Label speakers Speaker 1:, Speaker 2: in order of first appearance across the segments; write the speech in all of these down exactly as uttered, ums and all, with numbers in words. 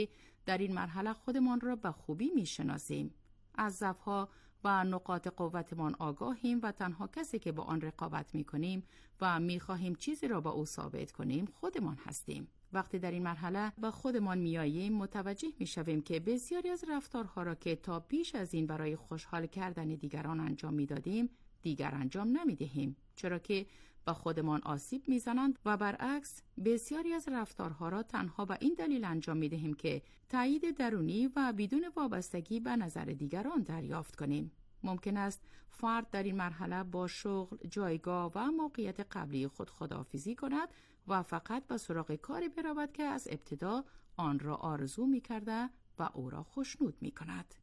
Speaker 1: در این مرحله خودمان را به خوبی میشناسیم. از ضعف‌ها و نقاط قوتمان آگاهیم و تنها کسی که با آن رقابت می‌کنیم و می‌خواهیم چیزی را با او ثابت کنیم خودمان هستیم. وقتی در این مرحله به خودمان میاییم متوجه میشویم که بسیاری از رفتارها را که تا پیش از این برای خوشحال کردن دیگران انجام میدادیم دیگر انجام نمیدهیم، چرا که به خودمان آسیب میزنند و برعکس بسیاری از رفتارها را تنها به این دلیل انجام میدهیم که تایید درونی و بدون وابستگی به نظر دیگران دریافت کنیم. ممکن است فرد در این مرحله با شغل، جایگاه و موقعیت قبلی خود خداحافظی کند و فقط به سراغ کاری برود که از ابتدا آن را آرزو می کرده و او را خوشنود می کند.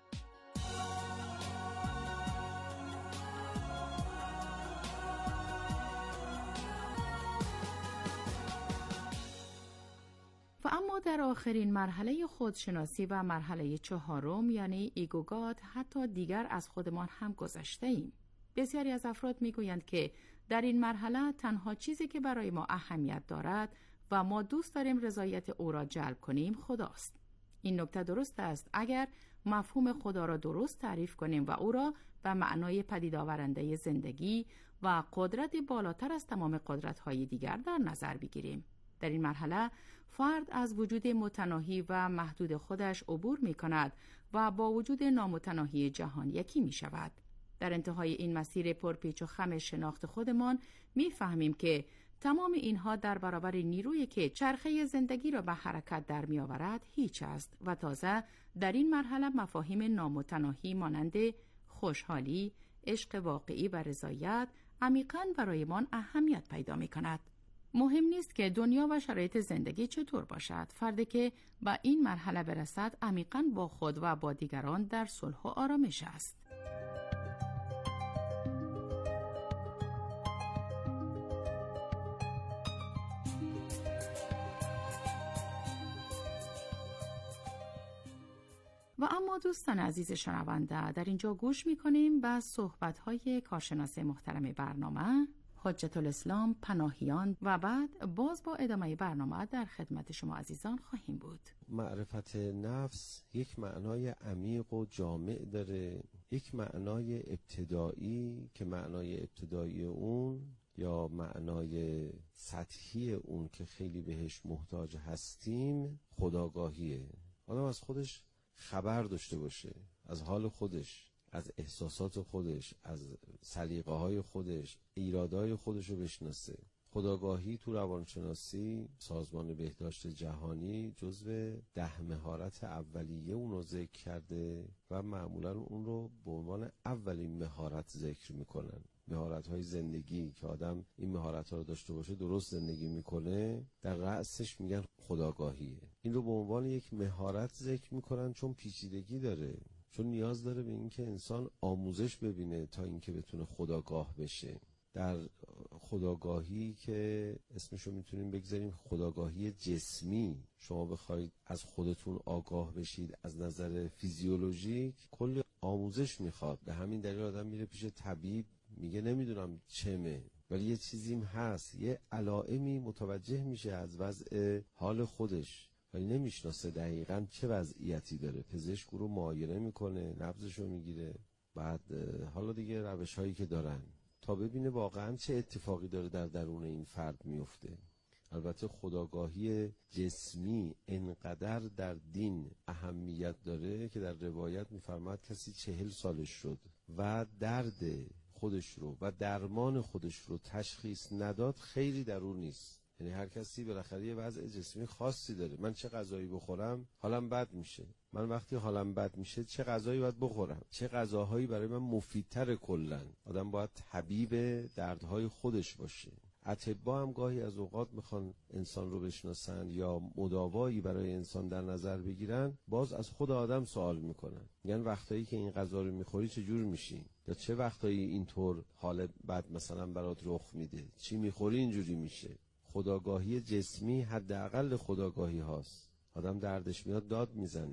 Speaker 1: و اما در آخرین مرحله خودشناسی و مرحله چهارم یعنی ایگوگات حتی دیگر از خودمان هم گذشته ایم. بسیاری از افراد می گویند که در این مرحله تنها چیزی که برای ما اهمیت دارد و ما دوست داریم رضایت او را جلب کنیم خداست. این نکته درست است اگر مفهوم خدا را درست تعریف کنیم و او را به معنای پدید آورنده زندگی و قدرت بالاتر از تمام قدرت‌های دیگر در نظر بگیریم. در این مرحله فرد از وجود متناهی و محدود خودش عبور می کند و با وجود نامتناهی جهان یکی می شود. در انتهای این مسیر پرپیچ و خم شناخت خودمان می فهمیم که تمام اینها در برابر نیرویی که چرخه زندگی را به حرکت در می آورد هیچ است و تازه در این مرحله مفاهیم نامتناهی مانند خوشحالی، عشق واقعی و رضایت عمیقاً برایمان اهمیت پیدا می کند. مهم نیست که دنیا و شرایط زندگی چطور باشد، فردی که به این مرحله برسد عمیقاً با خود و با دیگران در صلح و آرامش است. و اما دوستان عزیز شنونده، در اینجا گوش می‌کنیم به صحبت‌های کارشناس محترم برنامه حجت الاسلام پناهیان و بعد باز با ادامه برنامه در خدمت شما عزیزان خواهیم بود.
Speaker 2: معرفت نفس یک معنای عمیق و جامع داره، یک معنای ابتدایی که معنای ابتدایی اون یا معنای سطحی اون که خیلی بهش محتاج هستیم خودآگاهیه. آدم از خودش خبر داشته باشه، از حال خودش، از احساسات خودش، از سلیقه‌های خودش، ایرادهای خودش رو بشناسه. خودآگاهی تو روانشناسی سازمان بهداشت جهانی جزو ده مهارت اولیه اون رو ذکر کرده و معمولا اون رو به عنوان اولین مهارت ذکر میکنن. مهارت‌های زندگی که آدم این مهارت‌ها رو داشته باشه درست زندگی میکنه در رأسش میگن خودآگاهیه. این رو به عنوان یک مهارت ذکر میکنن چون پیچیدگی داره، چون نیاز داره به اینکه انسان آموزش ببینه تا اینکه بتونه خودآگاه بشه. در خودآگاهی که اسمشو میتونیم بگذاریم خودآگاهی جسمی، شما بخواید از خودتون آگاه بشید از نظر فیزیولوژیک کلی آموزش میخواد. به همین دلیل آدم میره پیش طبیب میگه نمیدونم چمه، ولی یه چیزیم هست، یه علائمی متوجه میشه از وضع حال خودش ولی نمیشناسه دقیقاً چه وضعیتی داره. پزشک رو معاینه میکنه، نبضشو میگیره، بعد حالا دیگه روش هایی که دارن تا ببینه واقعاً چه اتفاقی داره در درون این فرد میفته. البته خودآگاهی جسمی انقدر در دین اهمیت داره که در روایت میفرماد کسی چهل سالش شد و درد خودش رو و درمان خودش رو تشخیص نداد خیلی در اون نیست. یعنی هر کسی بالاخره یه وضع جسمی خاصی داره. من چه غذایی بخورم حالم بد میشه، من وقتی حالم بد میشه چه غذایی باید بخورم، چه غذاهایی برای من مفیدتر. کلن آدم باید طبیب دردهای خودش باشه. اطباء هم گاهی از اوقات میخوان انسان رو بشناسن یا مداوایی برای انسان در نظر بگیرن، باز از خود آدم سوال میکنن، میگن وقتایی که این غذا رو میخوری چه جور میشی، یا چه وقتایی اینطور حال بد مثلا برات رخ میده، چی میخوری اینجوری میشه. خودآگاهی جسمی حداقل خودآگاهی هاست. آدم دردش میاد داد میزنه،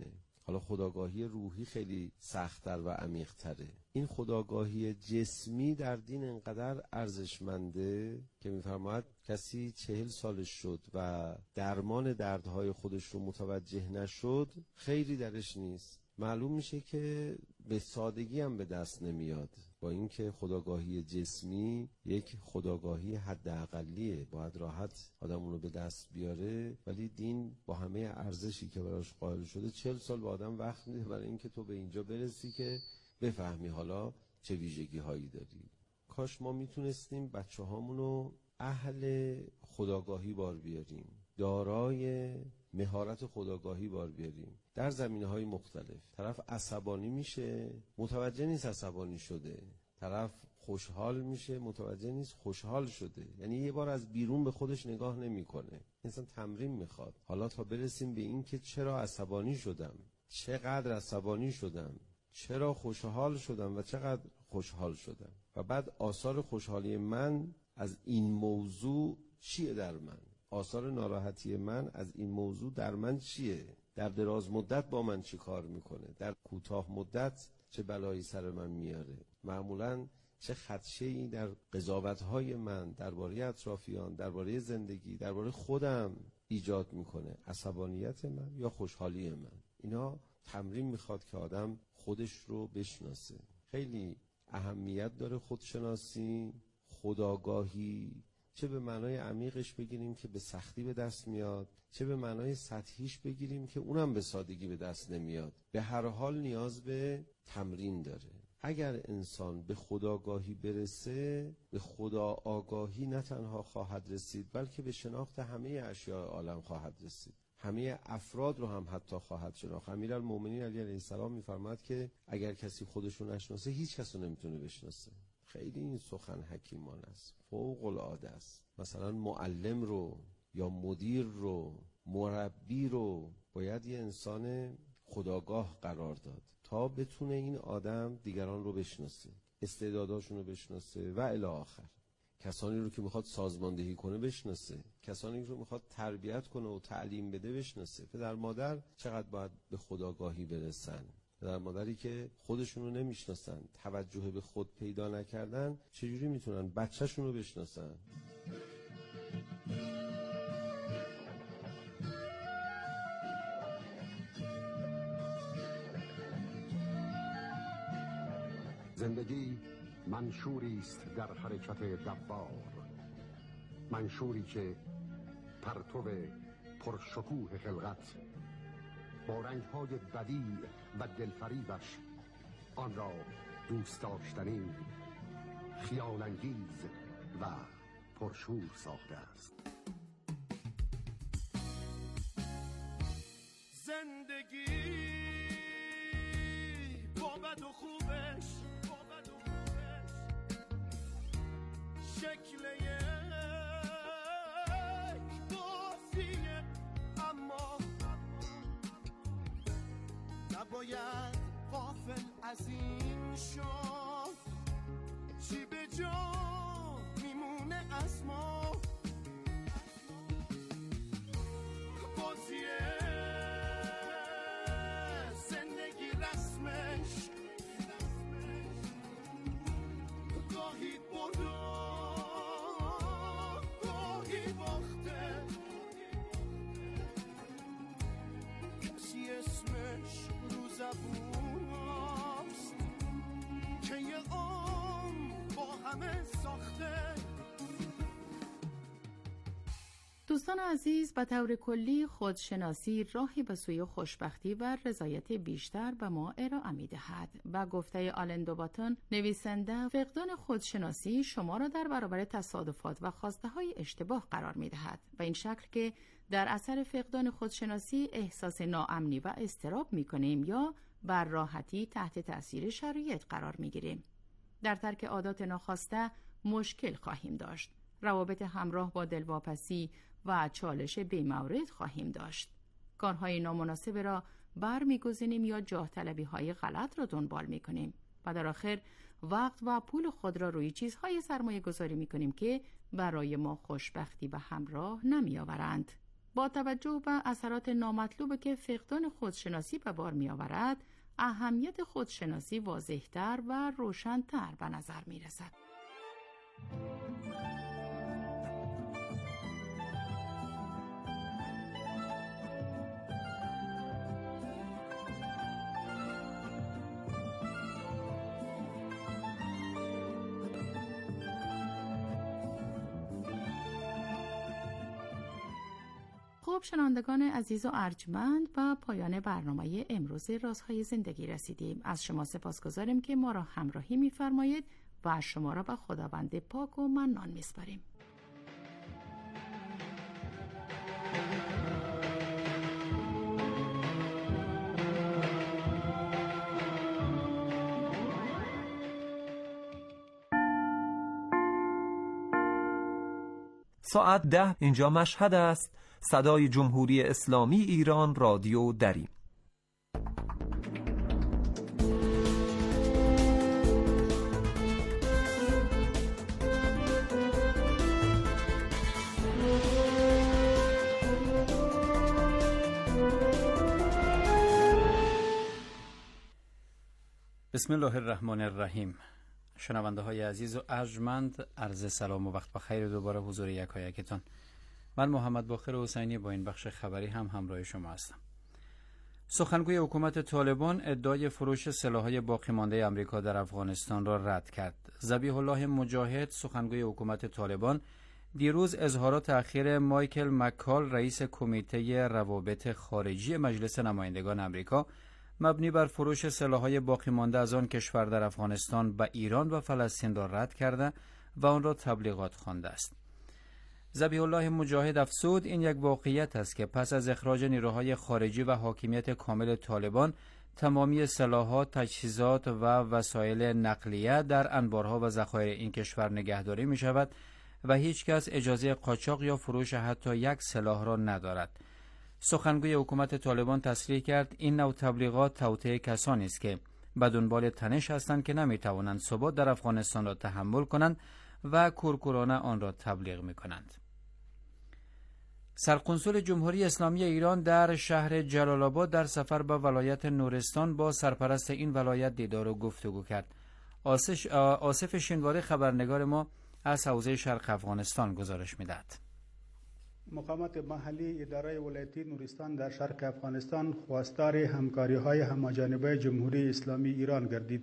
Speaker 2: حالا خودآگاهی روحی خیلی سخت‌تر و عمیق‌تره. این خودآگاهی جسمی در دین انقدر ارزشمنده که می‌فرماید کسی چهل سالش شد و درمان دردهای خودش رو متوجه نشد، خیری درش نیست. معلوم میشه که به سادگی هم به دست نمیاد. با اینکه خودآگاهی جسمی یک خودآگاهی حداقلیه، باید راحت آدم اون رو به دست بیاره، ولی دین با همه ارزشی که براش قائل شده چهل سال به آدم وقت میده برای اینکه تو به اینجا برسی که بفهمی حالا چه ویژگی هایی داری. کاش ما میتونستیم بچه هامونو اهل خودآگاهی بار بیاریم، دارای مهارت خودآگاهی بار بیاریم در زمینه‌های مختلف. طرف عصبانی میشه، متوجه نیست عصبانی شده. طرف خوشحال میشه، متوجه نیست خوشحال شده. یعنی یه بار از بیرون به خودش نگاه نمیکنه. انسان تمرین میخواد. حالا تا برسیم به این که چرا عصبانی شدم، چقدر عصبانی شدم، چرا خوشحال شدم و چقدر خوشحال شدم، و بعد آثار خوشحالی من از این موضوع چیه در من، آثار ناراحتی من از این موضوع در من چیه، در دراز مدت با من چی کار میکنه، در کوتاه مدت چه بلایی سر من میاره، معمولاً چه خدشه‌ای در قضاوت‌های من درباره اطرافیان، درباره زندگی، درباره خودم ایجاد میکنه، عصبانیت من یا خوشحالی من. اینا تمرین میخواد که آدم خودش رو بشناسه. خیلی اهمیت داره خودشناسی، خودآگاهی، چه به معنای عمیقش بگیریم که به سختی به دست میاد، چه به معنای سطحیش بگیریم که اونم به سادگی به دست نمیاد. به هر حال نیاز به تمرین داره. اگر انسان به خودآگاهی برسه، به خدا آگاهی نه تنها خواهد رسید بلکه به شناخت همه اشیاء عالم خواهد رسید. همه افراد رو هم حتی خواهد شناخت. امیرالمومنین علی علیه السلام می‌فرماد که اگر کسی خودش رو نشناسه هیچ کس رو نمیتونه بشناسه. خیلی این سخن حکیمانه است، فوق العاده است. مثلا معلم رو یا مدیر رو، مربی رو باید یه انسان خودآگاه قرار داد تا بتونه این آدم دیگران رو بشناسه، استعداداشون رو بشناسه و الی آخر. کسانی رو که میخواد سازماندهی کنه بشناسه، کسانی رو میخواد تربیت کنه و تعلیم بده بشناسه. پدر مادر چقدر باید به خودآگاهی برسن. پدر مادری که خودشون رو نمیشناسن، توجه به خود پیدا نکردن، چجوری میتونن بچه‌شون رو بشناسن؟
Speaker 3: زندگی منشوری است در حرکت دوار، منشوری که پرتو پرشکوه خلقت با رنگ‌های بدیع و دلفریبش آن را دوست داشتنی، خیال انگیز و پرشور ساخته است.
Speaker 4: زندگی با بد و خوبش، با بد و خوبش شکل یک بازیه، اما نباید غافل از این شد چی به جا میمونه از ما. بازیه زندگی رسمش گاهی برده گاهی باخته، کسی اسمش رو زبون است که یه عمر با همه ساخته.
Speaker 1: دوستان عزیز، به طور کلی خودشناسی راهی به سوی خوشبختی و رضایت بیشتر به ما ارائه می‌دهد. و گفته آلن دوباتون نویسنده، فقدان خودشناسی شما را در برابر تصادفات و خواسته‌های اشتباه قرار می‌دهد و این شکل که در اثر فقدان خودشناسی احساس ناامنی و اضطراب می‌کنیم یا بر راحتی تحت تأثیر شرایط قرار می‌گیریم. در ترک عادات ناخواسته مشکل خواهیم داشت. روابط همراه با دلواپسی و چالش بی‌مورد خواهیم داشت. کارهای نامناسب را برمی‌گزینیم یا جاه طلبی های غلط را دنبال می‌کنیم و در آخر وقت و پول خود را روی چیزهای سرمایه گذاری می‌کنیم که برای ما خوشبختی به همراه نمی‌آورند. با توجه به اثرات نامطلوب که فقدان خودشناسی به بار می آورد، اهمیت خودشناسی واضح‌تر و روشن‌تر به نظر می رسد. خب شنوندگان عزیز و ارجمند، به پایان برنامه امروز رازهای زندگی رسیدیم. از شما سپاسگزاریم که ما را همراهی می‌فرمایید و شما را به خداوند پاک و منان می‌سپاریم.
Speaker 5: ساعت ده اینجا مشهد است. صدای جمهوری اسلامی ایران رادیو دریم.
Speaker 6: بسم الله الرحمن الرحیم. شنونده های عزیز و ارجمند، عرض سلام و وقت بخیر دوباره حضور یکایکتان. من محمد باقر حسینی با این بخش خبری هم همراه شما هستم. سخنگوی حکومت طالبان ادعای فروش سلاح‌های باقی مانده آمریکا در افغانستان را رد کرد. ذبیح الله مجاهد، سخنگوی حکومت طالبان، دیروز اظهارات تأخیر مایکل مکال، رئیس کمیته روابط خارجی مجلس نمایندگان آمریکا، مبنی بر فروش سلاح‌های باقی مانده از آن کشور در افغانستان به ایران و فلسطین را رد کرده و آن را تبلیغات خوانده است. ذبیح الله مجاهد افزود این یک واقعیت است که پس از اخراج نیروهای خارجی و حاکمیت کامل طالبان، تمامی سلاحات، تجهیزات و وسایل نقلیه در انبارها و ذخایر این کشور نگهداری می شود و هیچ کس اجازه قاچاق یا فروش حتی یک سلاح را ندارد. سخنگوی حکومت طالبان تصریح کرد این نوع تبلیغات توطئه کسانی است که به دنبال تنش هستند که نمی توانند ثبات در افغانستان را تحمل کنند و کورکورانه آن را تبلیغ می کنند. سرقنسول جمهوری اسلامی ایران در شهر جلال آباد در سفر به ولایت نورستان با سرپرست این ولایت دیدار و گفتگو کرد. آصف شینواری خبرنگار ما از حوزه شرق افغانستان گزارش می‌دهد.
Speaker 7: مقامات محلی اداره ولایتی نورستان در شرق افغانستان خواستار همکاری‌های همه‌جانبه جمهوری اسلامی ایران گردید.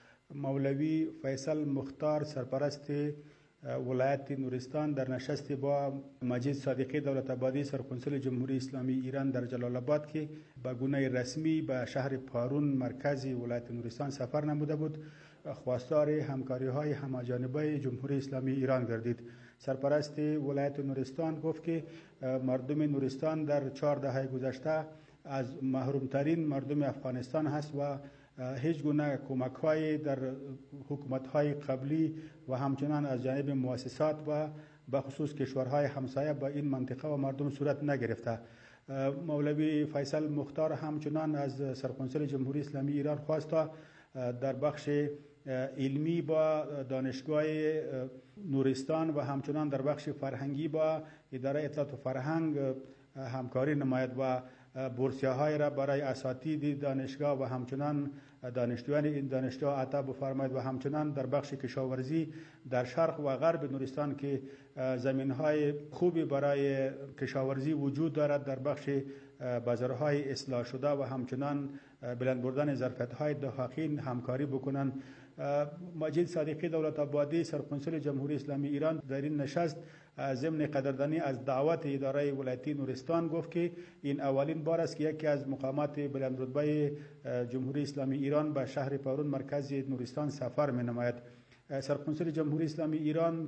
Speaker 7: مولوی فیصل مختار، سرپرست ولایت نورستان، در نشستی با مجید صادقی دولت آبادی، سرقنسول جمهوری اسلامی ایران در جلال آباد که به گونه رسمی به شهر پارون مرکز ولایت نورستان سفر نموده بود، خواستار همکاری‌های همه‌جانبه جمهوری اسلامی ایران گردید. سرپرست ولایت نورستان گفت که مردم نورستان در چهار دهه گذشته از محرومترین مردم افغانستان هست و هیچ گونه کمک‌های در حکومت‌های قبلی و همچنان از جانب مؤسسات و به خصوص کشورهای همسایه به این منطقه و مردم صورت نگرفته. مولوی فیصل مختار همچنان از سرقنسول جمهوری اسلامی ایران خواست تا در بخش علمی با دانشگاه نورستان و همچنان در بخش فرهنگی با اداره اطلاعات و فرهنگ همکاری نماید و بورسیه‌های را برای اساتید دانشگاه و همچنان دانشجویان این دانشگاه عطا بفرماید و همچنان در بخش کشاورزی در شرق و غرب نورستان که زمین‌های خوبی برای کشاورزی وجود دارد در بخش بازارهای اصلاح شده و همچنان بلند بردن ظرفیت‌های دهاقین همکاری بکنند. مجید صادقی دولت آبادی، سرقنسول جمهوری اسلامی ایران، در این نشست ضمن قدردانی از دعوت اداره ولایتی نورستان گفت که این اولین بار است که یکی از مقامات بلند رتبه جمهوری اسلامی ایران به شهر پارون مرکز نورستان سفر می نماید. سرقنسول جمهوری اسلامی ایران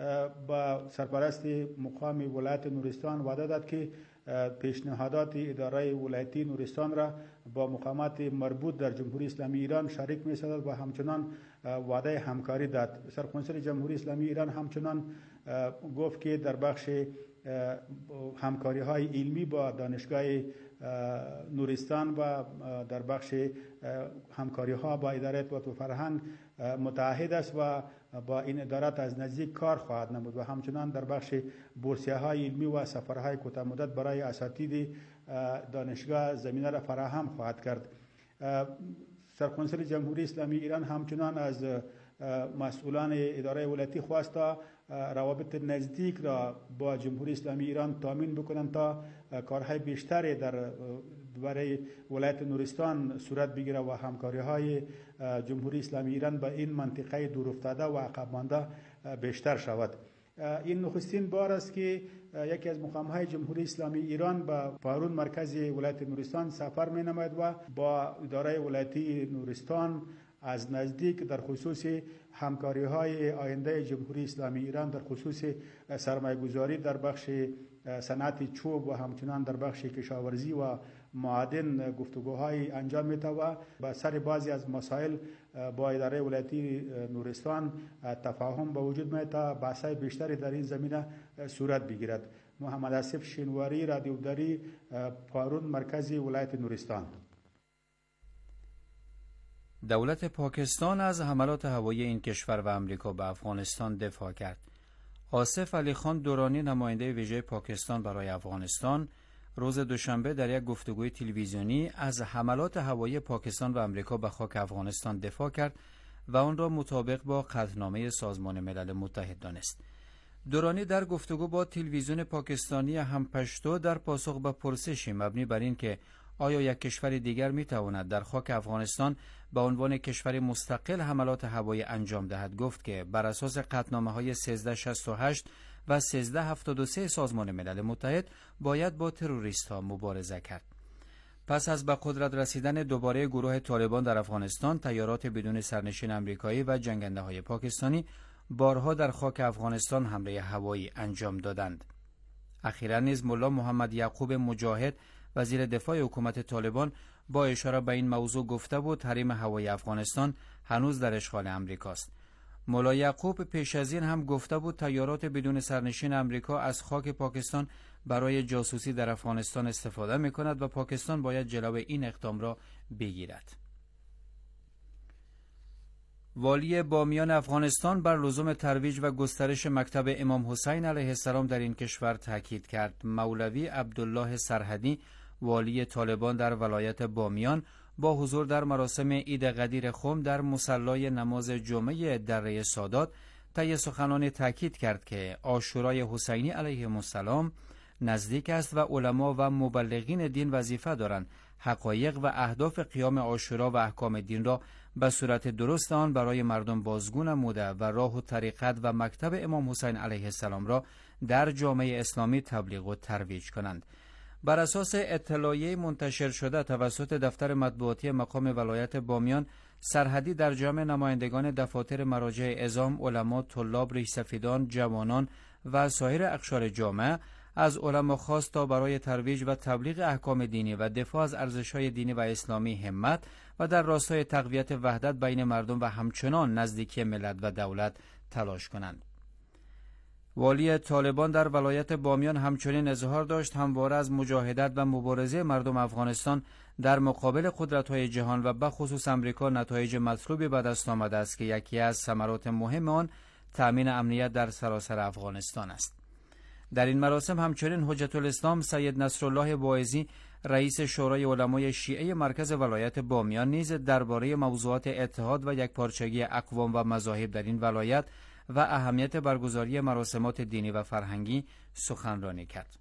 Speaker 7: با سرپرست مقام ولایت نورستان وعده داد که پیشنهادات اداره ولایتی نورستان را با مقامات مربوط در جمهوری اسلامی ایران شریک می سازد و همچنان وعده همکاری داد. سرقنسول جمهوری اسلامی ایران همچنان گفت که در بخش همکاری های علمی با دانشگاه نورستان و در بخش همکاری ها با اداره ارتباط و فرهنگ متعهد است و با این ادارات از نزدیک کار خواهد نمود و همچنان در بخش بورسیه های علمی و سفرهای کوتاه مدت برای اساتید دانشگاه زمینه را فراهم خواهد کرد. سرقنصل جمهوری اسلامی ایران همچنان از مسئولان اداره ولایتی خواست تا روابط نزدیک را با جمهوری اسلامی ایران تامین بکنند تا کارهای بیشتری در برای ولایت نورستان صورت بگیره و همکاری های جمهوری اسلامی ایران با این منطقه دورافتاده و عقب مانده بیشتر شود. این نخستین بار است که یکی از مقام های جمهوری اسلامی ایران به پارون مرکز ولایت نورستان سفر می نماید و با اداره ولایتی نورستان از نزدیک در خصوص همکاری های آینده جمهوری اسلامی ایران در خصوص سرمایه گذاری در بخش صنعت چوب و همچنان در بخش کشاورزی و معادن گفتگوهای انجام میده و با سر بعضی از مسائل با اداره ولایتی نورستان تفاهم به وجود میاد تا بحث‌های بیشتری در این زمینه صورت بگیرد. محمد آصف شینواری، رادیو دری، پارون مرکز ولایت نورستان.
Speaker 6: دولت پاکستان از حملات هوایی این کشور و امریکا به افغانستان دفاع کرد. آصف علی خان دورانی، نماینده ویژه پاکستان برای افغانستان، روز دوشنبه در یک گفتگوی تلویزیونی از حملات هوایی پاکستان و امریکا به خاک افغانستان دفاع کرد و آن را مطابق با قطعنامه سازمان ملل متحد دانست. دورانی در گفتگو با تلویزیون پاکستانی هم پشتو در پاسخ به پرسشی مبنی بر این که آیا یک کشور دیگر می تواند در خاک افغانستان به عنوان کشور مستقل حملات هوایی انجام دهد، گفت که بر اساس قطعنامه های سیزده شصت و هشت و سیزده هفتاد و سه سازمان ملل متحد باید با تروریست ها مبارزه کرد. پس از به قدرت رسیدن دوباره گروه طالبان در افغانستان، تیارات بدون سرنشین آمریکایی و جنگنده های پاکستانی بارها در خاک افغانستان حمله هوایی انجام دادند. اخیراً نیز ملا محمد یعقوب مجاهد، وزیر دفاع حکومت طالبان، با اشاره به این موضوع گفته بود حریم هوایی افغانستان هنوز در اشغال امریکاست. ملا یعقوب پیش از این هم گفته بود تیارات بدون سرنشین امریکا از خاک پاکستان برای جاسوسی در افغانستان استفاده می کند و پاکستان باید جلوی این اقدام را بگیرد. والی بامیان افغانستان بر لزوم ترویج و گسترش مکتب امام حسین علیه السلام در این کشور تاکید کرد. مولوی عبدالله سرحدی، والی طالبان در ولایت بامیان، با حضور در مراسم عید قدیر خم در مصلای نماز جمعه دره سادات طی سخنان تاکید کرد که عاشورای حسینی علیه السلام نزدیک است و علما و مبلغین دین وظیفه دارند حقایق و اهداف قیام عاشورا و احکام دین را به صورت درست آن برای مردم بازگو نموده و راه و طریقت و مکتب امام حسین علیه السلام را در جامعه اسلامی تبلیغ و ترویج کنند. بر اساس اطلاعیه منتشر شده توسط دفتر مطبوعاتی مقام ولایت بامیان، سرحدی در جمع نمایندگان دفاتر مراجع عظام، علما، طلاب، ریشسفیدان، جوانان و سایر اقشار جامعه از علما خواست تا برای ترویج و تبلیغ احکام دینی و دفاع از ارزش‌های دینی و اسلامی همت و در راستای تقویت وحدت بین مردم و همچنان نزدیکی ملت و دولت تلاش کنند. والی طالبان در ولایت بامیان همچنین اظهار داشت همواره از مجاهدت و مبارزه مردم افغانستان در مقابل قدرت‌های جهان و به خصوص امریکا نتایج مطلوبی به دست آمده است که یکی از ثمرات مهم آن تأمین امنیت در سراسر افغانستان است. در این مراسم همچنین حجت الاسلام سید نصرالله واعظی، رئیس شورای علمای شیعه مرکز ولایت بامیان، نیز درباره موضوعات اتحاد و یکپارچگی اقوام و مذاهب در این ولایت و اهمیت برگزاری مراسمات دینی و فرهنگی سخنرانی کرد.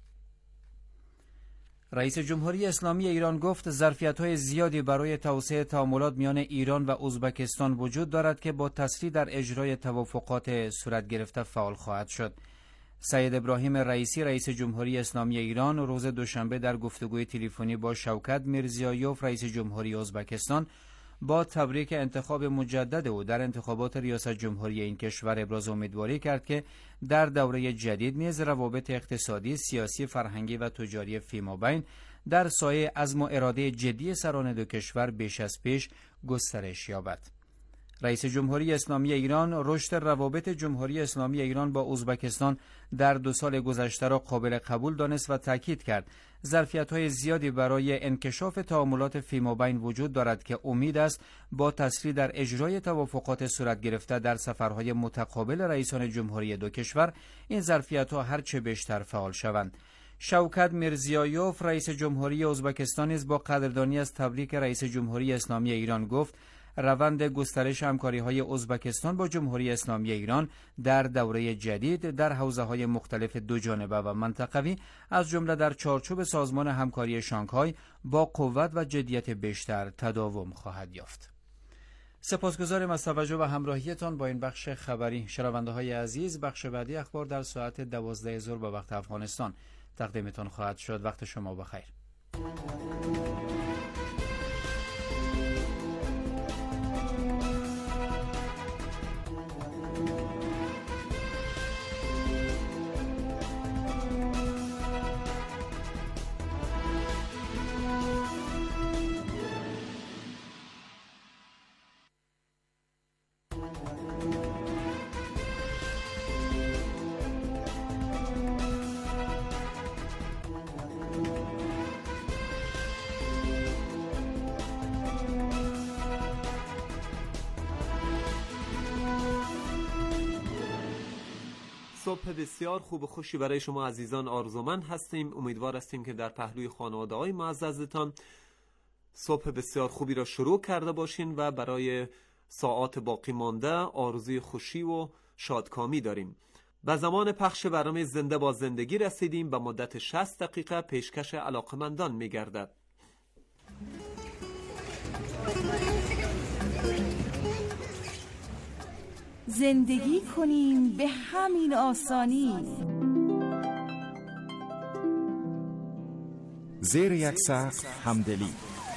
Speaker 6: رئیس جمهوری اسلامی ایران گفت ظرفیت‌های زیادی برای توسعه تعاملات میان ایران و ازبکستان وجود دارد که با تسریع در اجرای توافقات صورت گرفته فعال خواهد شد. سید ابراهیم رئیسی، رئیس جمهوری اسلامی ایران، روز دوشنبه در گفتگوی تلفنی با شوکت میرزیایوف، رئیس جمهوری ازبکستان، با تبریک انتخاب مجدد او در انتخابات ریاست جمهوری این کشور ابراز امیدواری کرد که در دوره جدید نیز روابط اقتصادی، سیاسی، فرهنگی و تجاری فیمابین در سایه عزم و اراده جدی سران دو کشور بیش از پیش گسترش یابد. رئیس جمهوری اسلامی ایران رشد روابط جمهوری اسلامی ایران با ازبکستان در دو سال گذشته را قابل قبول دانست و تاکید کرد ظرفیت‌های زیادی برای انکشاف تعاملات فیمابین وجود دارد که امید است با تسریع در اجرای توافقات صورت گرفته در سفرهای متقابل رئیسان جمهوری دو کشور این ظرفیت‌ها هرچه بیشتر فعال شوند. شوکت میرزیایوف رئیس جمهوری ازبکستان نیز با قدردانی از تبریک رئیس جمهوری اسلامی ایران گفت روند گسترش همکاری‌های ازبکستان با جمهوری اسلامی ایران در دوره جدید در حوزه‌های مختلف دوجانبه و منطقوی از جمله در چارچوب سازمان همکاری شانگهای با قوت و جدیت بیشتر تداوم خواهد یافت. سپاسگزارم از توجه و همراهیتان با این بخش خبری. شنونده‌های عزیز، بخش بعدی اخبار در ساعت دوازده ظهر به وقت افغانستان تقدیمتان خواهد شد. وقت شما بخیر.
Speaker 5: صبح بسیار خوب و خوشی برای شما عزیزان آرزومند هستیم. امیدوار هستیم که در پهلوی خانواده‌های معززتان صبح بسیار خوبی را شروع کرده باشین و برای ساعات باقی مانده آرزوی خوشی و شادکامی داریم. به زمان پخش برنامه زنده با زندگی رسیدیم. به مدت شصت دقیقه پیشکش علاقمندان می‌گردد.
Speaker 8: زندگی کنیم به همین آسانی.
Speaker 9: زیر یک سقف همدلی.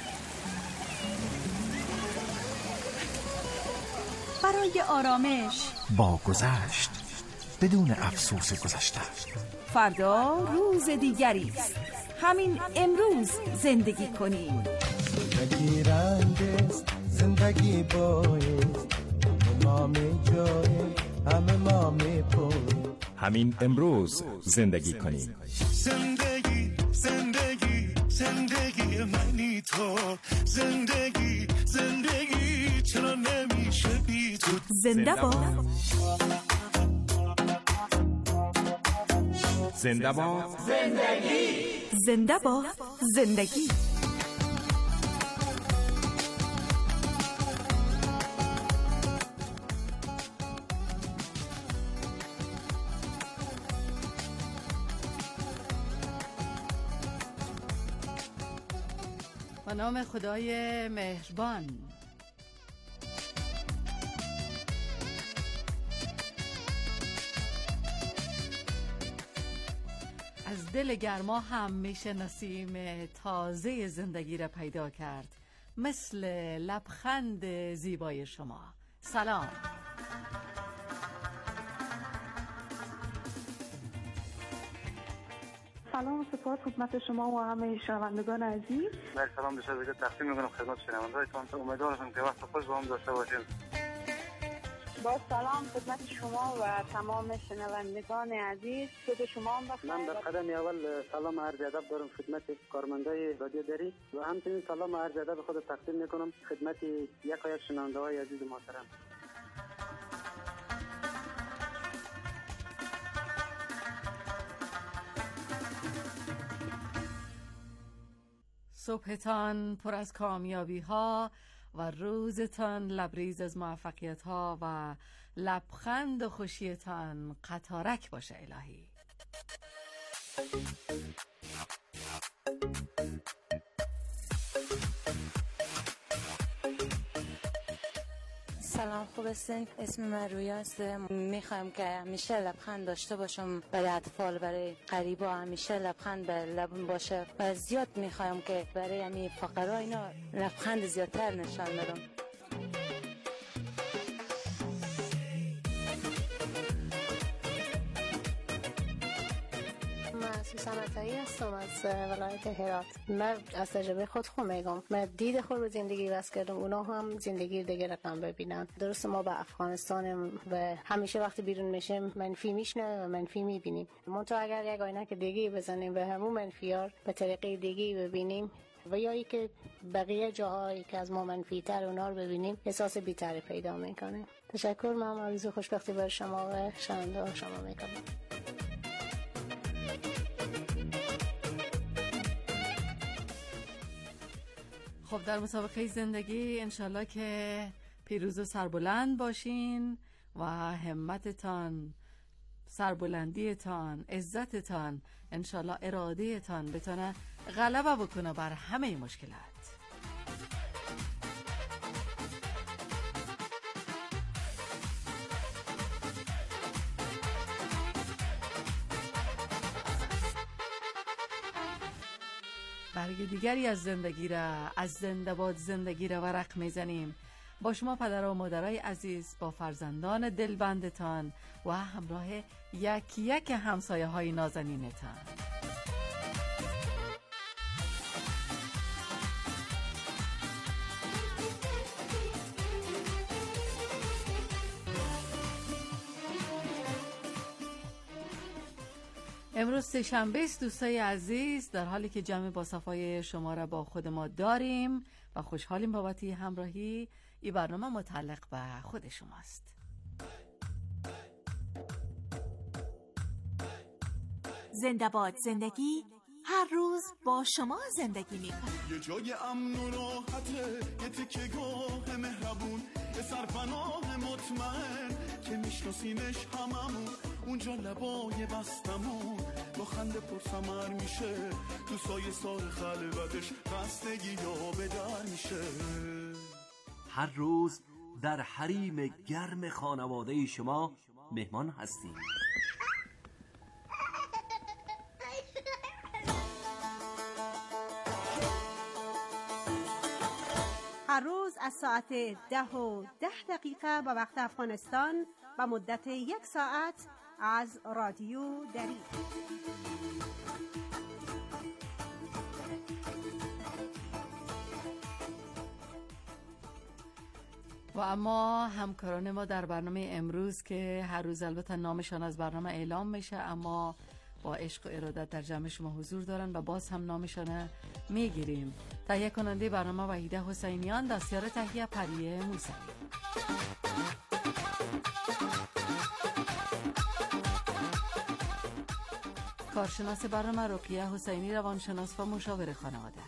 Speaker 8: برای آرامش
Speaker 9: با گذشت بدون افسوس گذشته.
Speaker 8: فردا روز دیگری است. همین امروز زندگی کنیم.
Speaker 10: زندگی رنگ است، زندگی باید، ما می جای همه ما می پوی.
Speaker 9: همین امروز زندگی کنیم.
Speaker 4: زندگی زندگی زندگی منی تو، زندگی زندگی چرا نمیشه بی تو.
Speaker 8: زنده باد
Speaker 9: زنده باد
Speaker 8: زندگی. زنده باد زندگی.
Speaker 11: به نام خدای مهربان. از دل گرما هم میشه نسیم تازه زندگی را پیدا کرد، مثل لبخند زیبای شما. سلام.
Speaker 12: سلام و سپاس خدمت شما و همه شنوندگان عزیز.
Speaker 13: در سلام به شما تقدیم میکنم خدمت شنوندگانتان. امیدوارم که وقت خوش با هم داشته باشیم.
Speaker 12: با سلام خدمت شما و تمام شنوندگان عزیز. خود شما هم بخیر.
Speaker 13: من در قدم اول سلام عرض ادب دارم خدمت کارمندای رادیو دری و همچنین سلام عرض ادب خود تقدیم میکنم خدمت یک از شنونده‌های عزیز محترم.
Speaker 11: صبحتان پر از کامیابی ها و روزتان لبریز از موفقیت ها و لبخند و خوشیتان قطارک باشه الهی.
Speaker 14: سلام، خوب هستین؟ اسم من رویا است. میخوایم که همیشه لبخند داشته باشم برای اطفال، برای غریبا همیشه لبخند به لبم باشه و زیاد میخوایم که برای همین فقرا اینا لبخند زیادتر نشان بدم.
Speaker 15: من از سمتایی هستم از ولایت هرات. من از تجربه خود خود میگم، من دید خود رو زندگی بس کردم، اونا هم زندگی دیگه رقم ببینن. درست ما به افغانستان و همیشه وقتی بیرون میشیم منفی میشنه و منفی میبینیم. منتها اگر یک آینه که دیگه بزنیم به همون منفیار به طریقه دیگه ببینیم و یا ای که بقیه جاهایی که از ما منفی تر اونا رو ببینیم احساس بی‌تری پیدا میکنیم. تشکر. من آرزوی خوشبختی برای شما و شنونده شما میکنم.
Speaker 11: خب در مسابقه زندگی انشالله که پیروز و سربلند باشین و همتتان، سربلندیتان، عزتتان، انشالله ارادهتان بتونه غلبه بکنه بر همه مشکلات. برگ دیگری از زندگی را، از زنده باد زندگی را ورق میزنیم با شما پدر و مادرای عزیز، با فرزندان دلبندتان و همراه یک یک همسایه های نازنینتان. امروز سه‌شنبه است دوستای عزیز، در حالی که جمع با صفای شما را با خود ما داریم و خوشحالیم بابت همراهی. این برنامه متعلق به خود شماست.
Speaker 8: زنده باد زندگی هر روز با شما زندگی میکنه.
Speaker 4: یه جای امن و راحته، یه تکه گاه مهربون، یه سرپناه مطمئن که میشناسیمش هممون، اونجا لبای بستمون با خنده پرسمر میشه، تو سایه سار خلوتش خستگی یا به در میشه.
Speaker 16: هر روز در حریم گرم خانواده شما مهمان هستیم.
Speaker 17: هر روز از ساعت ده و ده دقیقه به وقت افغانستان و مدت یک ساعت از رادیو دری.
Speaker 11: و اما همکاران ما در برنامه امروز که هر روز البته نامشان از برنامه اعلام میشه، اما با عشق و ارادت در جمع شما حضور دارن و باز هم نامشان میگیریم. تهیه کننده برنامه وحیده حسینیان، دستیار تهیه پریه موسوی. کارشناس برنامه رقیه حسینی، روانشناس و مشاور خانواده.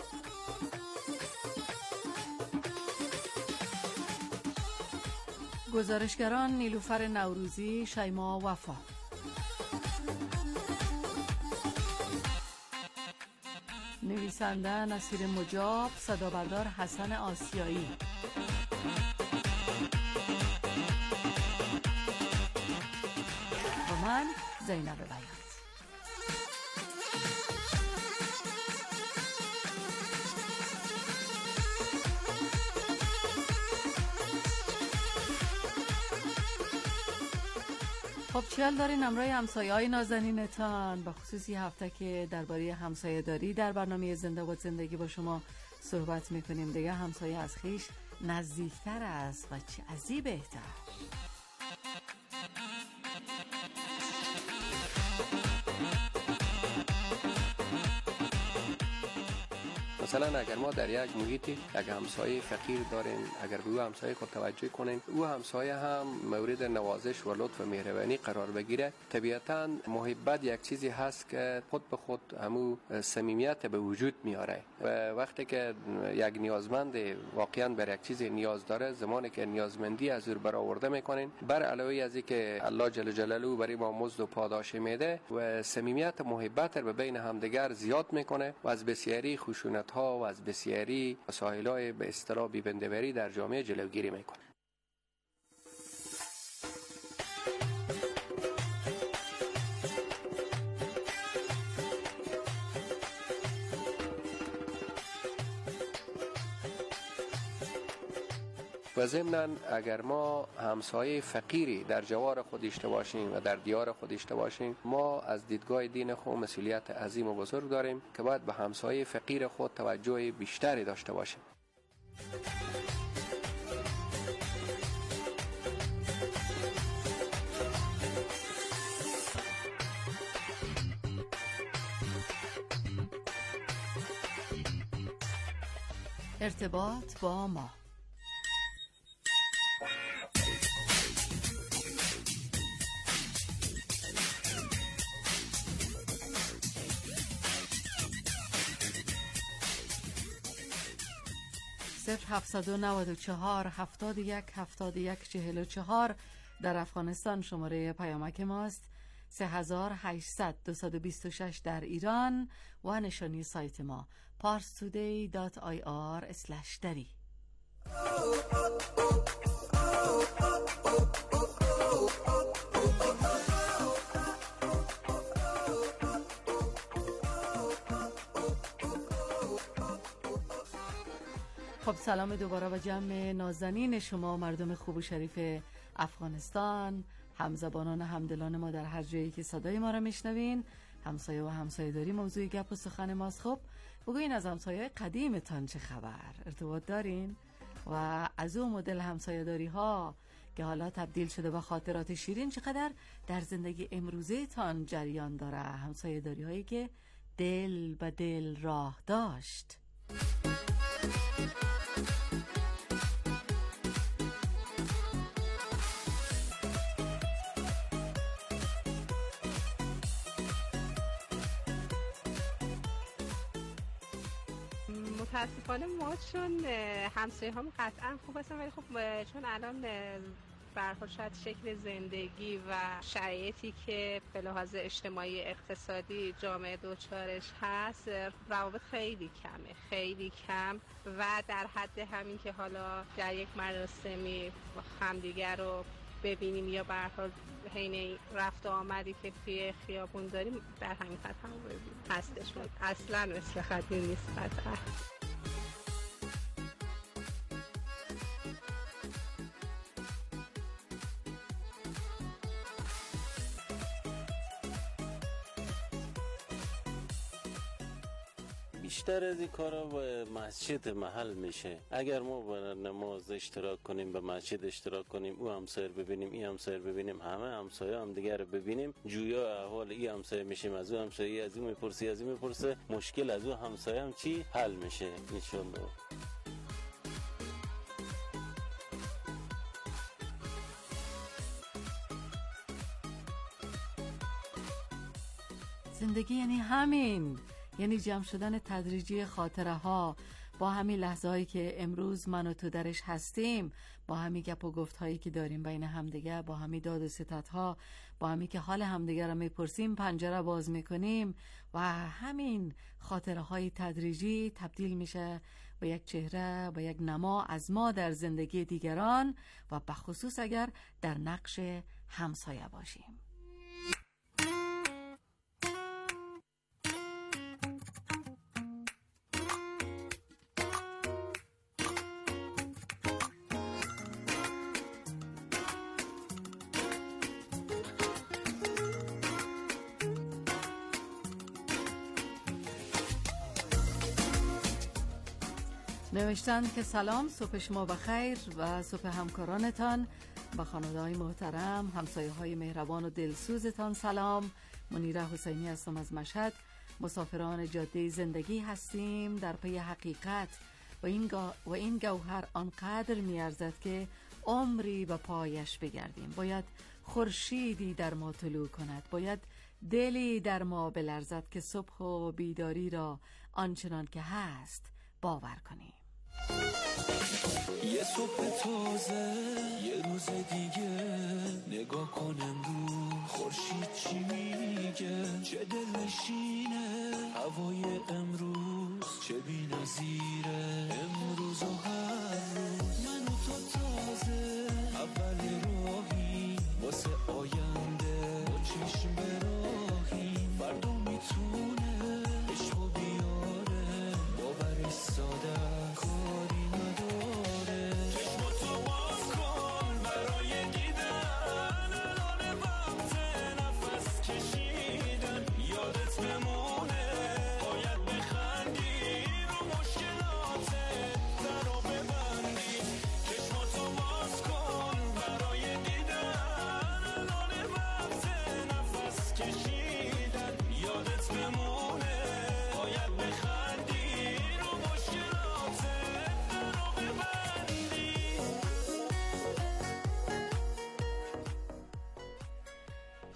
Speaker 11: گزارشگران نیلوفر نوروزی، شیما وفا. نویسنده نصیر مجاب، صدابردار حسن آسیایی. و من زینب بیات. خب چیال دارین امروی همسایه های نازنینتان، به خصوصی هفته که درباره همسایه داری در برنامه زنده باد زندگی با شما صحبت میکنیم. دیگه همسایه از خیش نزدیکتر است و چه از این بهتر.
Speaker 18: مثلا اگر ما در یک محیطی یک همسایه فقیر داریم، اگر به او همسایه خود توجه کنیم، او همسایه هم مورد نوازش و لطف و مهربانی قرار بگیره، طبیعتاً محبت یک چیزی هست که خود به خود همو صمیمیت به وجود میاره و وقتی که یک نیازمند واقعاً بر یک چیز نیاز داره، زمانی که نیازمندی از او برآورده میکنین، بر علاوه از اینکه الله جل جلاله برای ما مزد و پاداش میده و صمیمیت محبت رو بین همدیگر زیاد میکنه و از بسیاری خشونت ها و از بسیاری مسائل به اصطلاح بی‌بندوری در جامعه جلوگیری میکنه. و ضمناً اگر ما همسایه فقیری در جوار خود داشته باشیم و در دیار خود داشته باشیم، ما از دیدگاه دین خود مسئولیت عظیم و بزرگ داریم که باید به همسایه فقیر خود توجه بیشتری داشته باشیم.
Speaker 11: ارتباط با ما. صفر هفتصد و نود و چهار هفتاد و یک هفتاد و یک چهل و چهار در افغانستان شماره پیامک ماست. سه هزار و هشتصد دویست و بیست و شش در ایران و نشانی سایت ما پارس تودی دات آی آر اسلش دری. خب سلام دوباره و جمع نازنین شما مردم خوب و شریف افغانستان، همزبانان همدلان ما در هر جایی که صدای ما را میشنوین. همسایه و همسایه داری موضوع گپ و سخن ماست. خب بگوین از همسایه قدیمتان چه خبر؟ ارتباط دارین؟ و از اون مدل همسایه داری ها که حالا تبدیل شده به خاطرات شیرین چقدر در زندگی امروزه تان جریان داره؟ همسایه داری هایی که دل به دل راه داشت.
Speaker 19: متاسفانه ما چون همسایه هم قطعا خوب هستن، ولی خب چون الان برخورد شاید شکل زندگی و شرایطی که به لحاظ اجتماعی اقتصادی جامعه دوچارش هست، روابط خیلی کمه، خیلی کم و در حد همین که حالا در یک مراسمی همدیگر رو ببینیم یا به هر حال حین رفت و آمدی که توی خیابون داریم در همین خط هم هستش، اصلا مثل قدیم نیست قطعا.
Speaker 20: بیشتر از این کارا با مسجد محل میشه. اگر ما با نماز اشتراک کنیم، به مسجد اشتراک کنیم، او همسایه ببینیم، این همسایه ببینیم، همه همسایه هم دیگر رو ببینیم، جویا احوال این همسایه میشیم، از او همسایه از این میپرسی، از این میپرسه، مشکل از او همسایه هم چی حل میشه انشالله.
Speaker 11: زندگی یعنی همین، یعنی جمع شدن تدریجی خاطره ها با همین لحظه هایی که امروز من و تو درش هستیم، با همین گپ و گفت هایی که داریم بین همدیگه، با همین داد و ستد ها، با همین که حال همدیگه رو میپرسیم، پنجره باز میکنیم و همین خاطره های تدریجی تبدیل میشه به یک چهره، به یک نما از ما در زندگی دیگران و بخصوص اگر در نقش همسایه باشیم. نوشتند که سلام، صبح شما بخیر و صبح همکارانتان، با خانواده‌های محترم، همسایه های مهربان و دلسوزتان سلام. منیره حسینی هستم از مشهد. مسافران جاده زندگی هستیم در پی حقیقت و این, و این گوهر آنقدر میارزد که عمری به پایش بگردیم. باید خورشیدی در ما طلوع کند، باید دلی در ما بلرزد که صبح و بیداری را آنچنان که هست باور کنیم.
Speaker 21: یه صبح تازه، یه روز دیگه، نگاه کن امروز خورشید چی میگه، چه دلنشینه هوای امروز، چه بی‌نظیره امروز و هر روز. من و تو تازه اول راهی واسه آینده، با چشم براهی فردا میتونه عشق و بیاره، باورش ساده کاری نداره. چشم تو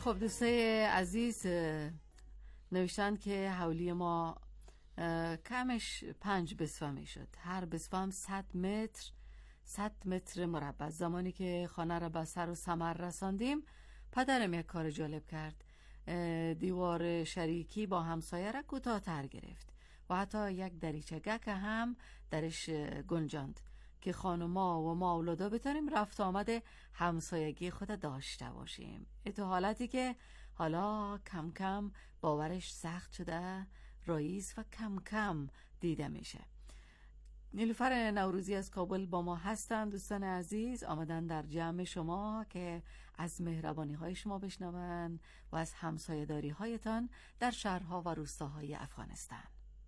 Speaker 11: خب دوستای عزیز نوشتن که حولی ما کمش پنج بسفه می شد. هر بسفه هم صد متر صد متر مربع. زمانی که خانه را به سر و ثمر رساندیم پدرم یک کار جالب کرد. دیوار شریکی با همسایه را کوتاه‌تر گرفت و حتی یک دریچه که هم درش گنجاند که خانوما و ما اولادا بتونیم رفت آمد همسایگی خود داشته باشیم. اتو حالتی که حالا کم کم باورش سخت شده رایز و کم کم دیده میشه. نیلوفر نوروزی از کابل با ما هستند. دوستان عزیز آمدن در جمع شما که از مهربانی های شما بشنون و از همسایه‌داری هایتان در شهرها و روستاهای افغانستان.